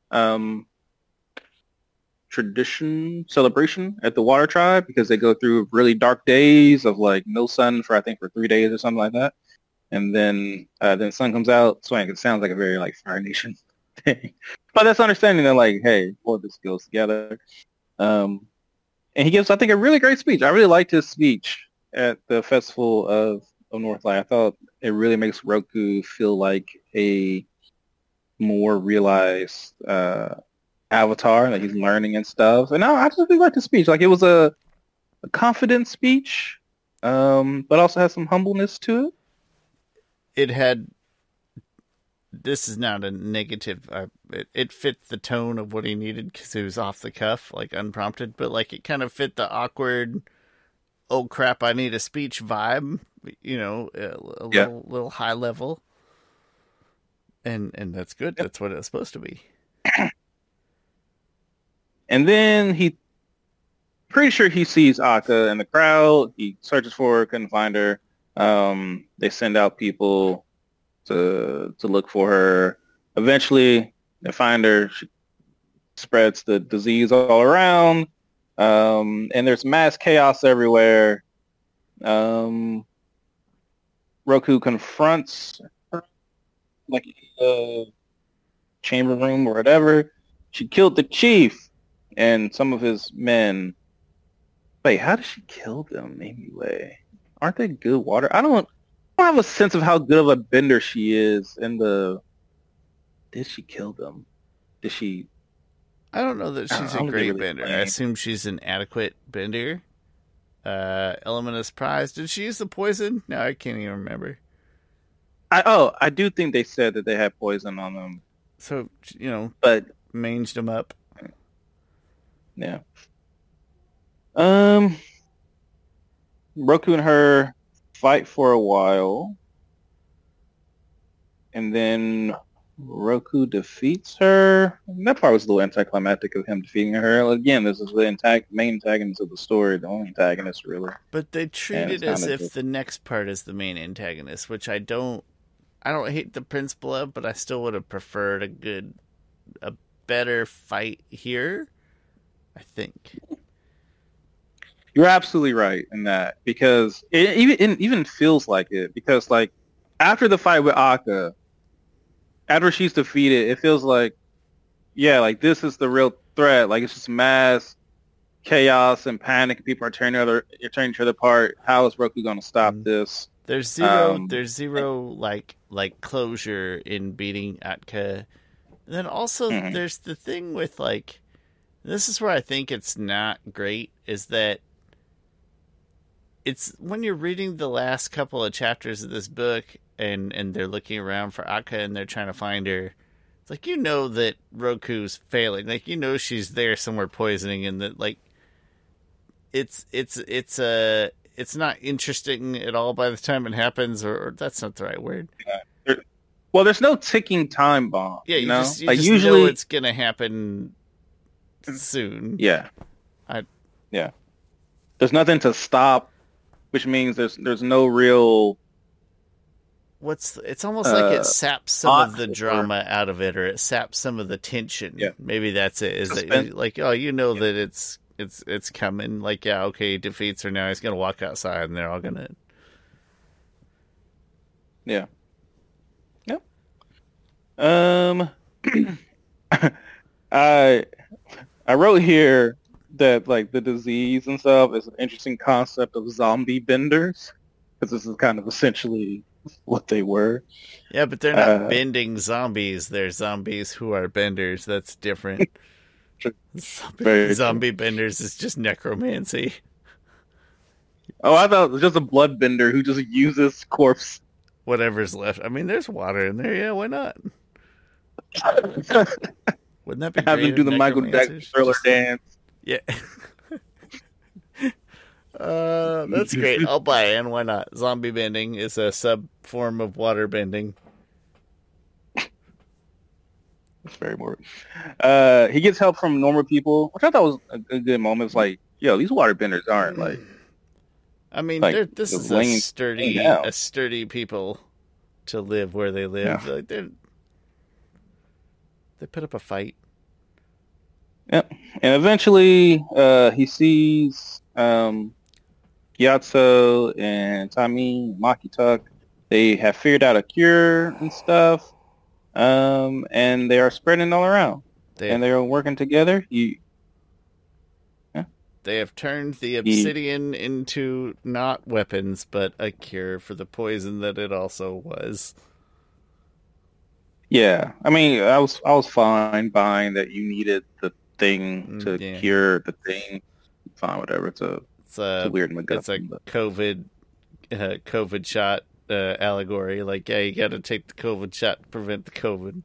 celebration at the Water Tribe because they go through really dark days of like no sun for 3 days or something like that, and then the sun comes out. So it sounds like a very like Fire Nation thing, but that's understanding that like, hey, all this goes together. And he gives, I think, a really great speech. I really liked his speech at the Festival of Northlight. I thought it really makes Roku feel like a more realized avatar, that he's learning and stuff. And I just really liked the speech. Like, it was a confident speech, but also has some humbleness to it. It had. This is not a negative. It fit the tone of what he needed because it was off the cuff, like unprompted. But like it kind of fit the awkward, oh crap, I need a speech vibe. Little high level, and that's good. Yep. That's what it's supposed to be. And then pretty sure he sees Akka in the crowd. He searches for her, couldn't find her. They send out people to look for her. Eventually, they find her. She spreads the disease all around, and there's mass chaos everywhere. Roku confronts her, like in the chamber room or whatever. She killed the chief and some of his men. Wait, how did she kill them anyway? Aren't they good water? I don't have a sense of how good of a bender she is did she kill them? Did she? I don't know that she's a great bender. I assume she's an adequate bender. Element of surprise. Did she use the poison? No, I can't even remember. I do think they said that they had poison on them. So, but manged them up. Yeah. Roku and her fight for a while, and then Roku defeats her. That part was a little anticlimactic of him defeating her. Again, this is the main antagonist of the story, the only antagonist, really. But they treat it as if the next part is the main antagonist, which I don't hate the principle of, but I still would have preferred a better fight here, I think. You're absolutely right in that, because it even feels like it, because like after the fight with Akka, after she's defeated, it feels like, yeah, like this is the real threat. Like it's just mass chaos and panic. People are tearing each other apart. How is Roku going to stop this? There's zero like closure in beating Atka. And then also there's the thing with like, this is where I think it's not great, is that it's when you're reading the last couple of chapters of this book and they're looking around for Akka and they're trying to find her. It's like, that Roku's failing. Like, she's there somewhere poisoning, and that like it's not interesting at all by the time it happens, or that's not the right word. Well, there's no ticking time bomb. Yeah, you know, just like usually know it's gonna happen soon. Yeah, yeah. There's nothing to stop, which means there's no real. It's almost like it saps some of the drama out of it, or it saps some of the tension. Yeah. Maybe that's it. Is that like, oh, you know that it's coming. Like, yeah, okay, he defeats her now. He's gonna walk outside, and they're all gonna. Yeah. Yep. I wrote here that like the disease and stuff is an interesting concept of zombie benders, because this is kind of essentially what they were. Yeah, but they're not bending zombies. They're zombies who are benders. That's different. Zombie benders is just necromancy. Oh, I thought it was just a blood bender who just uses corpse. Whatever's left. I mean, there's water in there. Yeah, why not? Wouldn't that be have them do the Michael Jackson Thriller dance? Yeah. That's great. I'll buy it, and why not? Zombie bending is a sub form of water bending. It's very morbid. He gets help from normal people, which I thought was a good moment. It's like, yo, these water benders aren't like. I mean, like, this is a sturdy people to live where they live. Yeah. Like they put up a fight. Yep. And eventually, he sees Gyatso and Tami, Makituk. They have figured out a cure and stuff, and they are spreading all around. And they are working together. They have turned the obsidian into not weapons, but a cure for the poison that it also was. Yeah, I mean, I was fine buying that you needed the thing to cure the thing. Fine, whatever. It's a weird MacGuffin. It's a COVID shot allegory. Like, yeah, you got to take the COVID shot to prevent the COVID.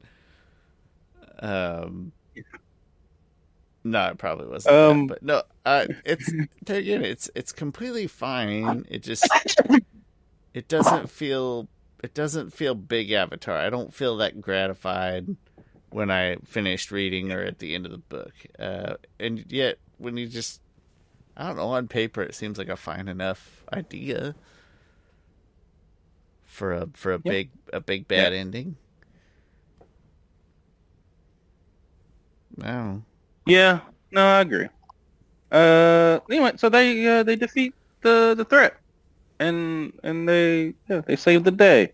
No, it probably wasn't. That, but no, it's completely fine. It just it doesn't feel big Avatar. I don't feel that gratified when I finished reading or at the end of the book. And yet, when you just, I don't know, on paper it seems like a fine enough idea for a big bad ending. I don't know. Yeah, no, I agree. Anyway, so they defeat the threat, and they save the day.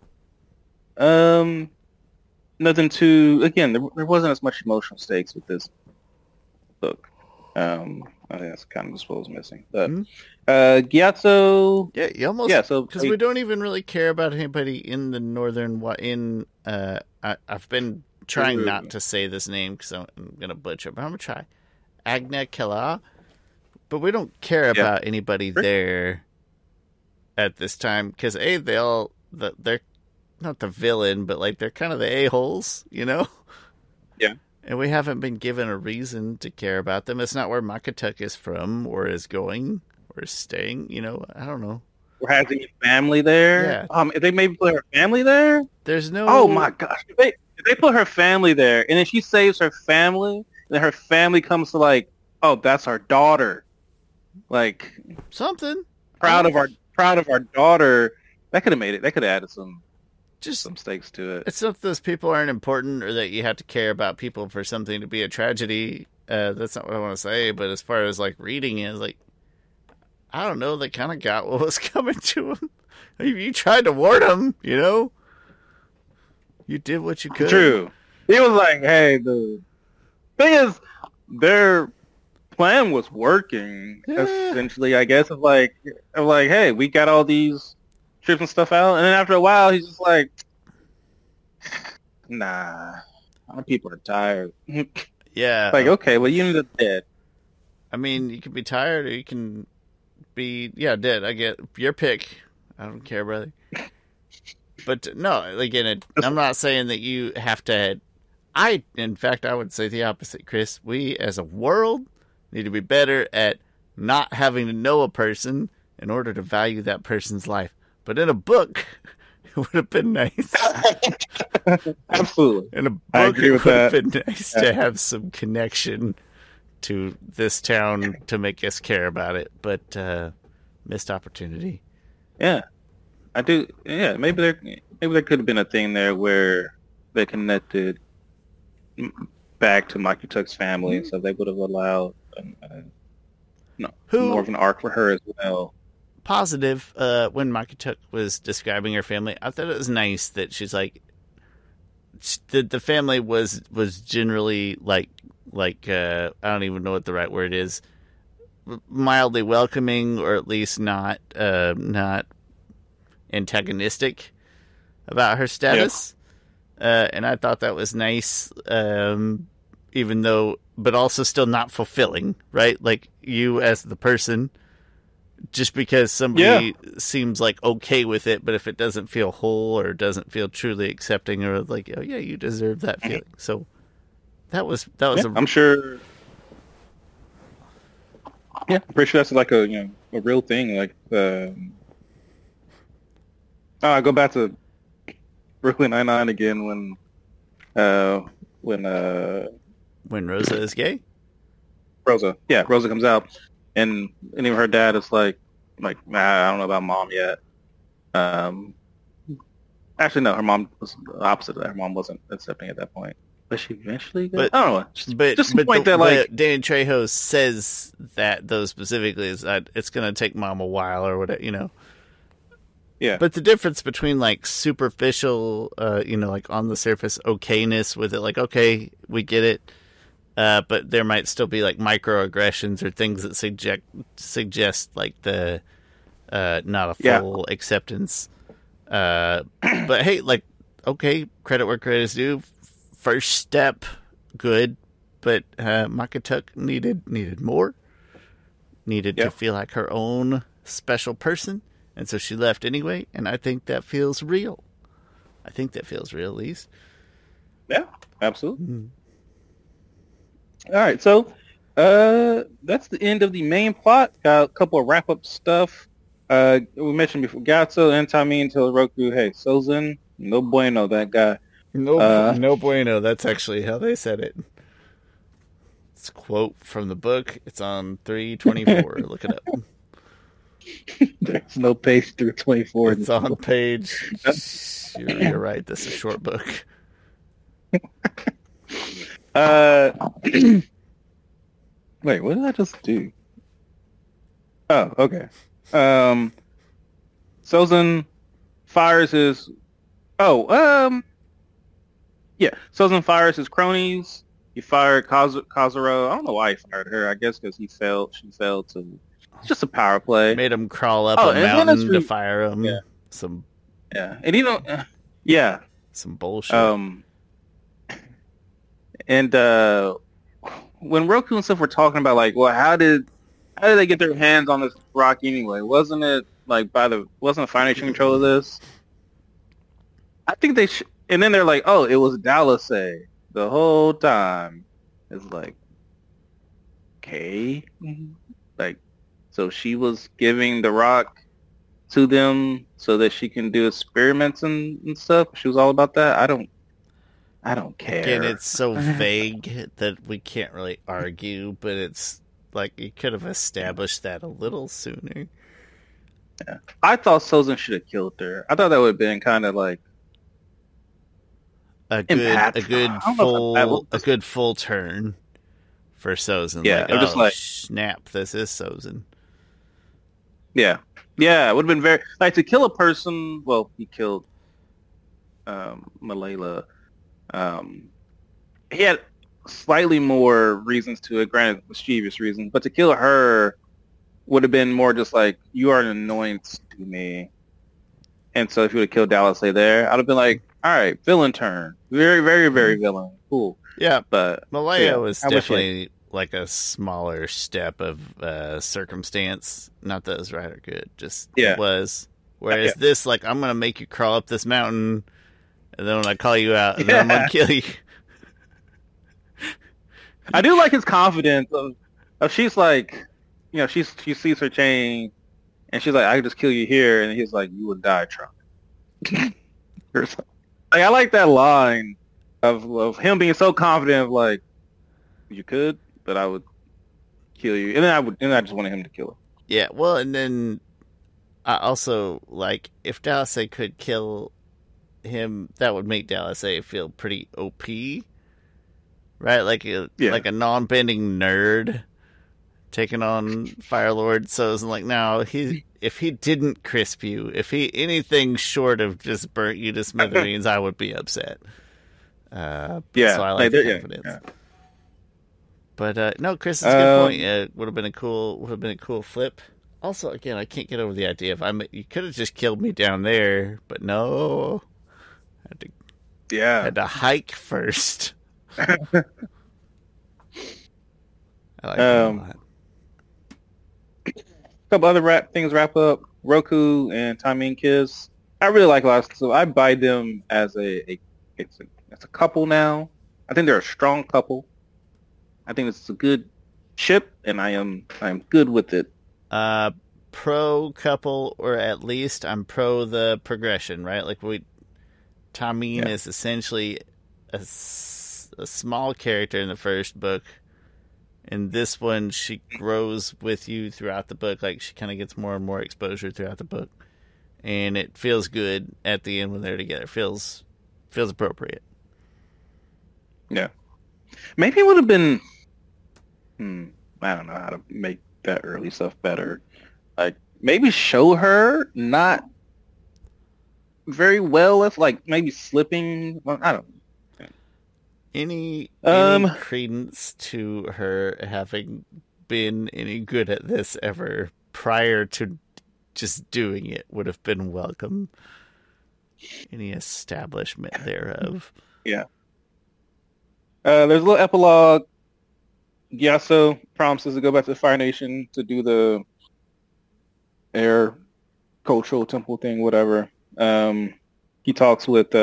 Nothing too. Again, there wasn't as much emotional stakes with this book. I think that's kind of just what was missing. But Gyatso, yeah, you almost because we don't even really care about anybody in the northern. I've been trying not to say this name because I'm going to butcher it, but I'm going to try. Agna Kela. But we don't care about anybody there at this time because, they're not the villain, but like they're kind of the a-holes, you know? Yeah. And we haven't been given a reason to care about them. It's not where Makituk is from or is going or is staying, you know? I don't know. Or has any family there? Yeah. They maybe put her family there? There's no... Oh my gosh. If they put her family there, and then she saves her family, and then her family comes to like, oh, that's our daughter. Like something. Proud of our daughter. That could have made it. That could have added some stakes to it. It's not that those people aren't important or that you have to care about people for something to be a tragedy. That's not what I want to say. But as far as like reading it, like, I don't know. They kind of got what was coming to them. You tried to warn them, you know. You did what you could. True. He was like, hey, the thing is, their plan was working, essentially, I guess, of like, hey, we got all these trips and stuff out. And then after a while, he's just like, nah, our people are tired. Yeah. Like, okay, well, you need to dead. I mean, you can be tired or you can be, dead. I get your pick. I don't care, brother. But no, again, I'm not saying that you have to. In fact, I would say the opposite, Chris. We, as a world, need to be better at not having to know a person in order to value that person's life. But in a book, it would have been nice. Absolutely. In a I book, agree it with would have that. been nice to have some connection to this town to make us care about it. But missed opportunity. Yeah, I do. Yeah, maybe there could have been a thing there where they connected back to Mikey Tuck's family, so they would have allowed more of an arc for her as well. Positive, when Mikey Tuck was describing her family, I thought it was nice that she's like, the family was generally like I don't even know what the right word is, mildly welcoming, or at least not antagonistic about her status. And I thought that was nice, even though, but also still not fulfilling, right? Like, you as the person, just because somebody seems like okay with it, but if it doesn't feel whole or doesn't feel truly accepting, or like, oh yeah, you deserve that feeling. So that was I'm sure. Yeah, I'm pretty sure that's like a real thing. Like, I go back to Brooklyn Nine-Nine again when Rosa is gay. Rosa comes out, and even her dad is like, nah, I don't know about mom yet. Actually, no, her mom was the opposite of that. Her mom wasn't accepting at that point. But she eventually got, I don't know. Just the point that, like, Danny Trejo says that, though, specifically, is that it's going to take mom a while or whatever, Yeah. But the difference between, like, superficial, like, on the surface okayness with it, like, okay, we get it, but there might still be, like, microaggressions or things that suggest like, the not a full acceptance. But, hey, like, okay, credit where credit is due. First step, good, but Micah Tuck needed more. Needed to feel like her own special person, and so she left anyway, and I think that feels real. At least. Yeah, absolutely. All right, so that's the end of the main plot. Got a couple of wrap-up stuff. We mentioned before, Gatso, Entamine, Todoroki. Hey, Sozin, no bueno, that guy. No bueno. That's actually how they said it. It's a quote from the book. It's on 324. Look it up. There's no page 324. It's on page. You're right. This is a short book. Wait, what did I just do? Oh, okay. Sozin fires his. Sozin fires his cronies. He fired Kazuro. I don't know why he fired her. I guess because she failed to. It's just a power play. Made him crawl up a mountain to fire him. Yeah. Some bullshit. And when Roku and stuff were talking about, like, well, how did they get their hands on this rock anyway? Wasn't it like wasn't the Fire Nation control of this? I think they should. And then they're like, oh, it was Dallas the whole time. It's like, okay, like, so she was giving the rock to them so that she can do experiments and stuff. She was all about that. I don't care. Again, it's so vague that we can't really argue, but it's like you could have established that a little sooner. Yeah. I thought Sozin should have killed her. I thought that would have been kind of like a good full turn for Sozin. Yeah, like, just like, snap, this is Sozin. Yeah, it would have been very like to kill a person. Well, he killed Malayla. He had slightly more reasons to it, granted mischievous reasons, but to kill her would have been more just like, you are an annoyance to me. And so if you would have killed Dallas there, I'd have been like, all right, villain turn. Very, very, very villain. Cool. Yeah, but Malaya was definitely like a smaller step of circumstance. Not that it was right or good, just it was. Whereas this, like, I'm going to make you crawl up this mountain, and then when I call you out, and then I'm going to kill you. I do like his confidence of she's like, she sees her chain, and she's like, "I can just kill you here," and he's like, "You would die trying." Or something. Like, I like that line of him being so confident of like, "You could, but I would kill you," and I just wanted him to kill her. Yeah, well, and then I also like if Dallas A could kill him, that would make Dallas A feel pretty OP, right? Yeah. like a non-bending nerd taking on Firelord. So it's like, now he if he didn't crisp you, if he anything short of just burnt you to smithereens, I would be upset. So Yeah. I like Like, the yeah. confidence. Yeah. But no, Chris is a good point. Um, It would have been a cool flip. Also, again, I can't get over the idea of you could have just killed me down there, but no, had to yeah. had to hike first. I like that a Um, lot. a couple other things wrap up. Roku and Tamin Kiss. I really like Lost, so I buy them as it's a couple now. I think they're a strong couple. I think it's a good ship, and I am good with it. Uh, Pro couple, or at least I'm pro the progression, right? Tameen Yeah. is essentially a small character in the first book. In this one, she grows with you throughout the book. Like, she kind of gets more and more exposure throughout the book, and it feels good at the end when they're together. Feels appropriate. Yeah. Maybe it would have been. I don't know how to make that early stuff better. Like maybe show her not very well if like maybe slipping. Well, I don't Any know. credence to her having been any good at this ever prior to just doing it would have been welcome. Any establishment thereof. Yeah. There's a little epilogue. Gyatso promises to go back to the Fire Nation to do the air cultural temple thing, whatever. He talks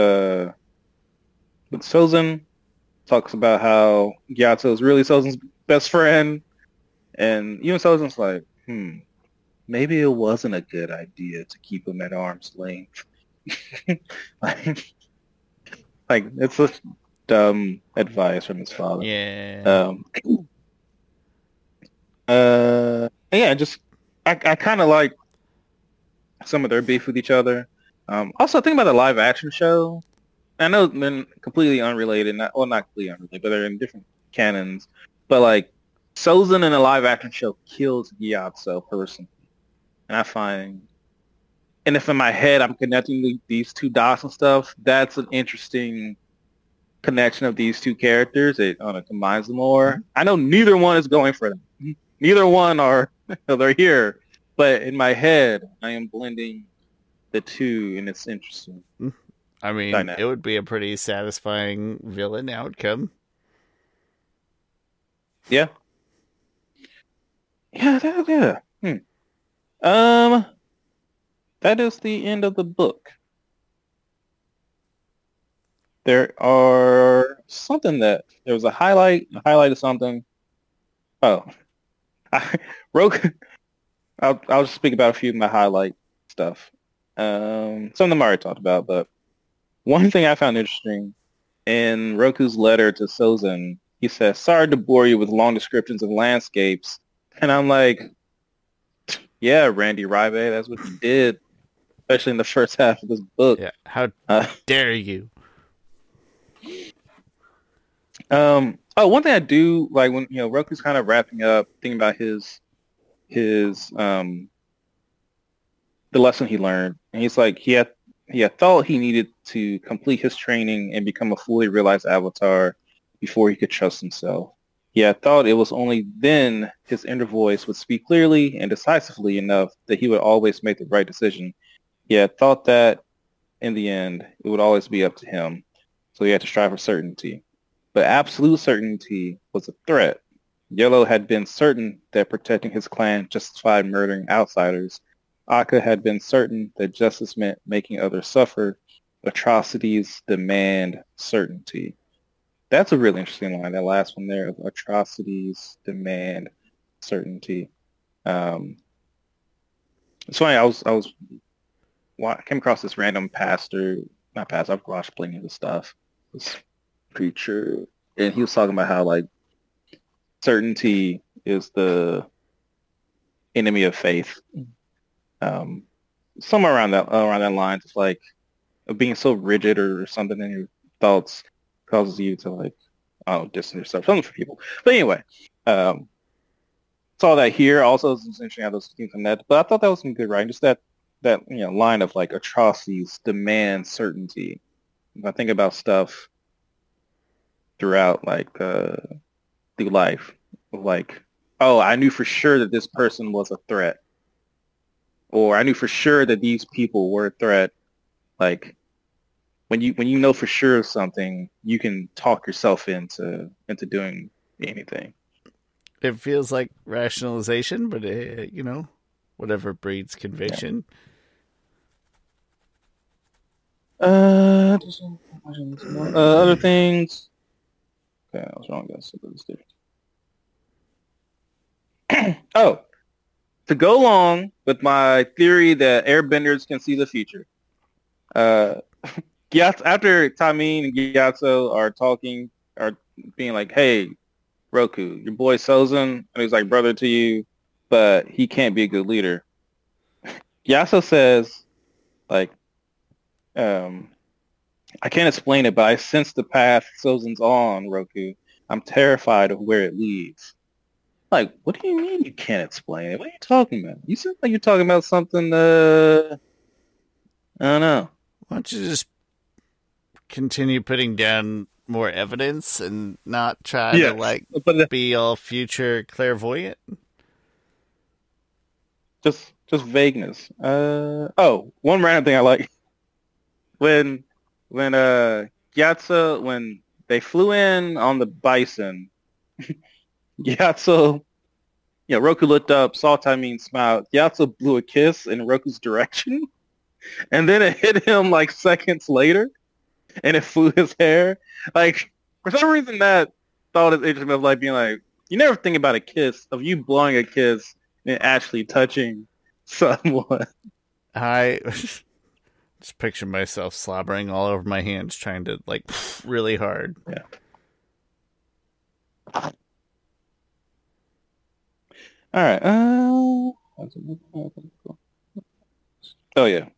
with Sozin, talks about how Gyatso is really Sozin's best friend, and even Sozin's like, maybe it wasn't a good idea to keep him at arm's length. like, like it's such dumb advice from his father. Yeah. Yeah, just I kind of like some of their beef with each other. Also, think about the live action show. I know they're completely unrelated, not completely unrelated, but they're in different canons. But like Sozin in a live action show kills Gyatso personally, and I find, and if in my head I'm connecting these two dots and stuff, that's an interesting connection of these two characters. It combines them more. I know neither one is going for them. Neither one are they're here, but in my head I am blending the two, and it's interesting. I mean, Dynamic. it would be a pretty satisfying villain outcome. Yeah. Yeah. That is the end of the book. There was a highlight of something. Oh, I wrote. I'll just speak about a few of my highlight stuff. Some of them I already talked about, but one thing I found interesting in Roku's letter to Sozin, he says, "Sorry to bore you with long descriptions of landscapes," and I'm like, "Yeah, Randy Rive, that's what you did, especially in the first half of this book." Yeah. How dare you? One thing I do like when Roku's kind of wrapping up, thinking about his the lesson he learned, and he's like he had thought he needed to complete his training and become a fully realized avatar before he could trust himself. He had thought it was only then his inner voice would speak clearly and decisively enough that he would always make the right decision. He had thought that in the end it would always be up to him, so he had to strive for certainty. But absolute certainty was a threat. Yellow had been certain that protecting his clan justified murdering outsiders. Akka had been certain that justice meant making others suffer. Atrocities demand certainty. That's a really interesting line, that last one there of atrocities demand certainty. Um, it's funny. Came across this random pastor, not pastor. I've watched plenty of the stuff. This preacher, and he was talking about how like certainty is the enemy of faith. Um, Somewhere around that line, it's like being so rigid or something in your thoughts causes you to like, I don't know, distance yourself. Something for people. But anyway, um, saw that here. Also, it's interesting how those came from that. But I thought that was some good writing. Just that line of like atrocities demand certainty. If I think about stuff throughout like through life, like, oh, I knew for sure that this person was a threat, or I knew for sure that these people were a threat. Like when you know for sure of something, you can talk yourself into doing anything. It feels like rationalization, but whatever breeds conviction. Yeah. Other things. Okay, I was wrong. That's different. Oh, to go along with my theory that airbenders can see the future. Uh, after Tameen and Gyatso are being like, "Hey, Roku, your boy Sozin, and he's like brother to you, but he can't be a good leader." Gyatso says, like, I can't explain it, but I sense the path Sozin's on, Roku. I'm terrified of where it leads. Like, what do you mean you can't explain it? What are you talking about? You seem like you're talking about something, I don't know. Why don't you just continue putting down more evidence and not try to like be all future clairvoyant? Just vagueness. One random thing I like when Gyatso, when they flew in on the Bison, Gyatso, Roku looked up, saw Tameen smile. Gyatso blew a kiss in Roku's direction, and then it hit him like seconds later, and it flew his hair. Like, for some reason, that thought is interesting of like being like, you never think about a kiss, of you blowing a kiss and actually touching someone. I just picture myself slobbering all over my hands, trying to like really hard. Yeah. All right. Oh yeah.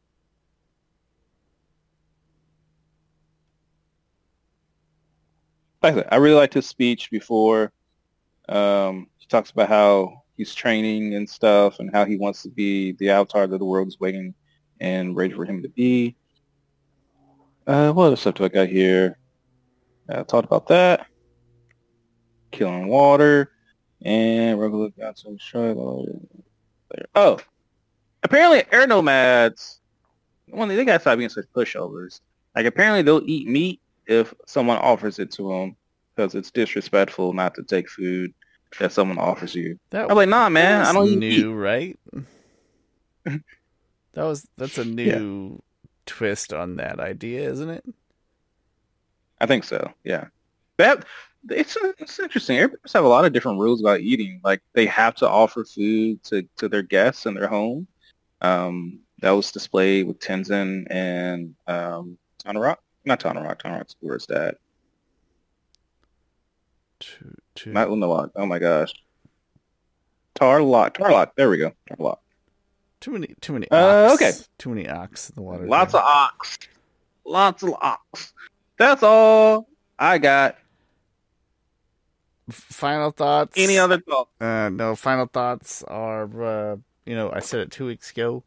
Like I said, I really liked his speech before. He talks about how he's training and stuff, and how he wants to be the avatar that the world is waiting and ready for him to be. What other stuff do I got here? Talked about that. Killing water. And regular got some Oh, apparently air nomads, they gotta stop being such pushovers. Like apparently they'll eat meat if someone offers it to them because it's disrespectful not to take food that someone offers you. I'm like, nah, man, I don't eat meat. Right? That's a new twist on that idea, isn't it? I think so. Yeah, it's interesting. Airbears have a lot of different rules about eating. Like they have to offer food to their guests in their home. That was displayed with Tenzin and Tonarok. Not Tonarok. Tonarock's where's that? Not Unalak. Oh my gosh. Tarlok. There we go. Tarlok. Too many ox. Okay. Too many ox in the water. Lots of ox. Lots of ox. That's all I got. Final thoughts? Any other thoughts? No, final thoughts are, I said it 2 weeks ago.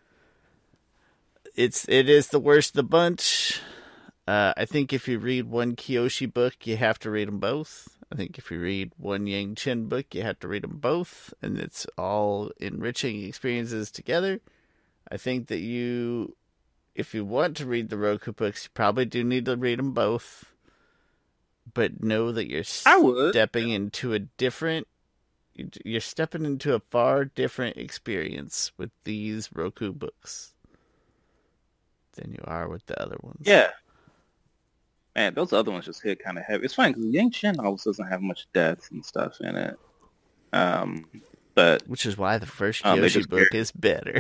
It is the worst of the bunch. I think if you read one Kyoshi book, you have to read them both. I think if you read one Yang Chen book, you have to read them both. And it's all enriching experiences together. I think that if you want to read the Roku books, you probably do need to read them both. But know that you're stepping into you're stepping into a far different experience with these Roku books than you are with the other ones. Yeah. Man, those other ones just hit kind of heavy. It's funny because Yang Chen always doesn't have much death and stuff in it. But Which is why the first they Kyoshi just book is better.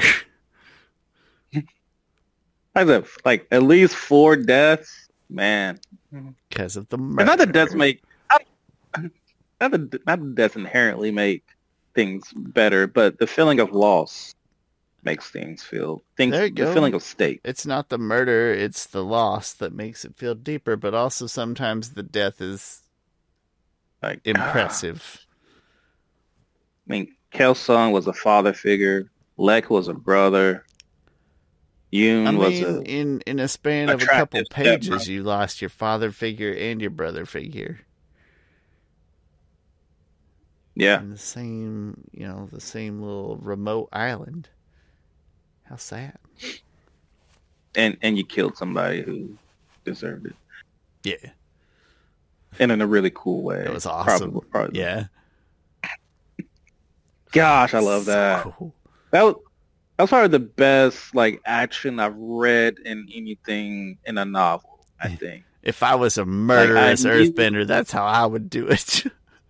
I have like at least 4 deaths, man. Because of the And murder. not that deaths make, not that deaths inherently make things better, but the feeling of loss makes things feel There you the go. feeling of state. It's not the murder, it's the loss that makes it feel deeper, but also sometimes the death is Like impressive. I mean, Kelsung was a father figure. Lek was a brother. Yoon was a in a span of a couple attractive pages, stepbrother. you lost your father figure and your brother figure. Yeah, In the same little remote island. How sad. and you killed somebody who deserved it, Yeah, and in a really cool way. that was awesome. Probably. Yeah. Gosh, I love that. So cool. That was probably the best like action I've read in anything in a novel. I think. If I was a murderous Like, earthbender, that's how I would do it.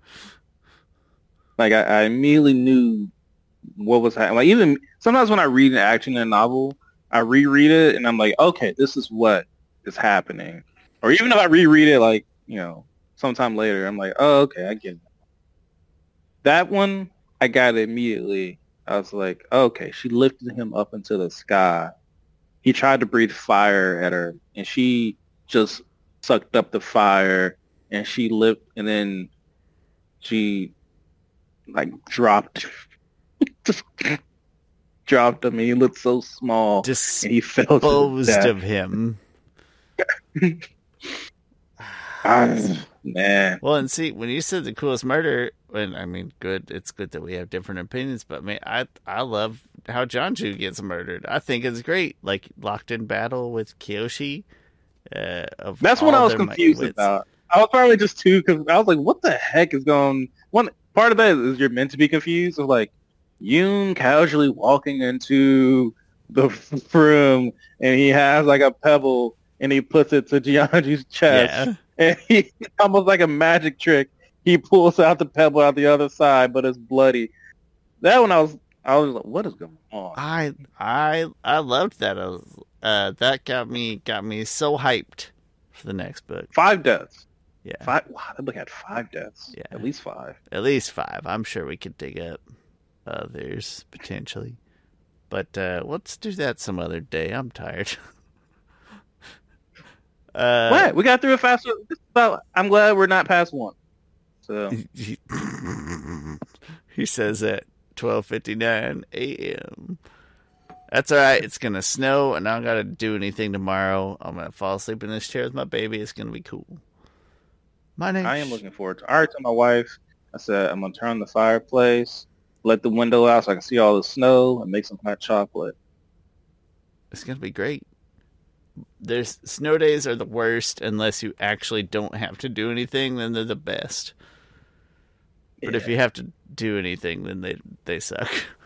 Like I immediately knew what was happening. Like even sometimes when I read an action in a novel, I reread it and I'm like, okay, this is what is happening. Or even if I reread it like, sometime later, I'm like, oh, okay, I get it. That one, I got it immediately. I was like, okay, she lifted him up into the sky. He tried to breathe fire at her and she just sucked up the fire and she lived and then she like dropped dropped him and he looked so small and he fell to Disposed death. of him. Man. Well, and see, when you said the coolest murder, good. It's good that we have different opinions, but man, I love how Janju gets murdered. I think it's great, like locked in battle with Kyoshi. That's what I was confused about. I was probably just too, because I was like, what the heck is going? One part of that is you're meant to be confused. Of like Yoon casually walking into the room and he has like a pebble and he puts it to Jianju's chest. Yeah. And he almost like a magic trick. He pulls out the pebble out the other side, but it's bloody. That one I was like, what is going on? I loved that. That got me so hyped for the next book. 5 deaths. Yeah. 5. Wow, that book had 5 deaths. Yeah. At least 5. At least 5. I'm sure we could dig up others potentially. But let's do that some other day. I'm tired. What? We got through it faster. I'm glad we're not past 1. So he says at 12:59 a.m. That's all right. It's gonna snow, and I don't gotta do anything tomorrow. I'm gonna fall asleep in this chair with my baby. It's gonna be cool. I am looking forward to. I already told my wife. I said I'm gonna turn on the fireplace, let the window out so I can see all the snow, and make some hot chocolate. It's gonna be great. There's snow days are the worst unless you actually don't have to do anything. Then they're the best. But if you have to do anything, then they suck.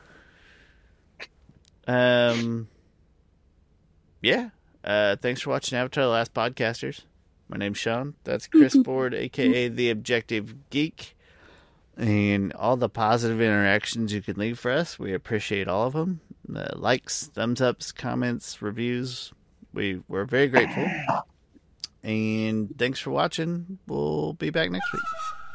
Yeah. Thanks for watching Avatar: The Last Podcasters. My name's Sean. That's Chris Ford, aka The Objective Geek. And all the positive interactions you can leave for us, we appreciate all of them. Likes, thumbs ups, comments, reviews. We're very grateful. And thanks for watching. We'll be back next week.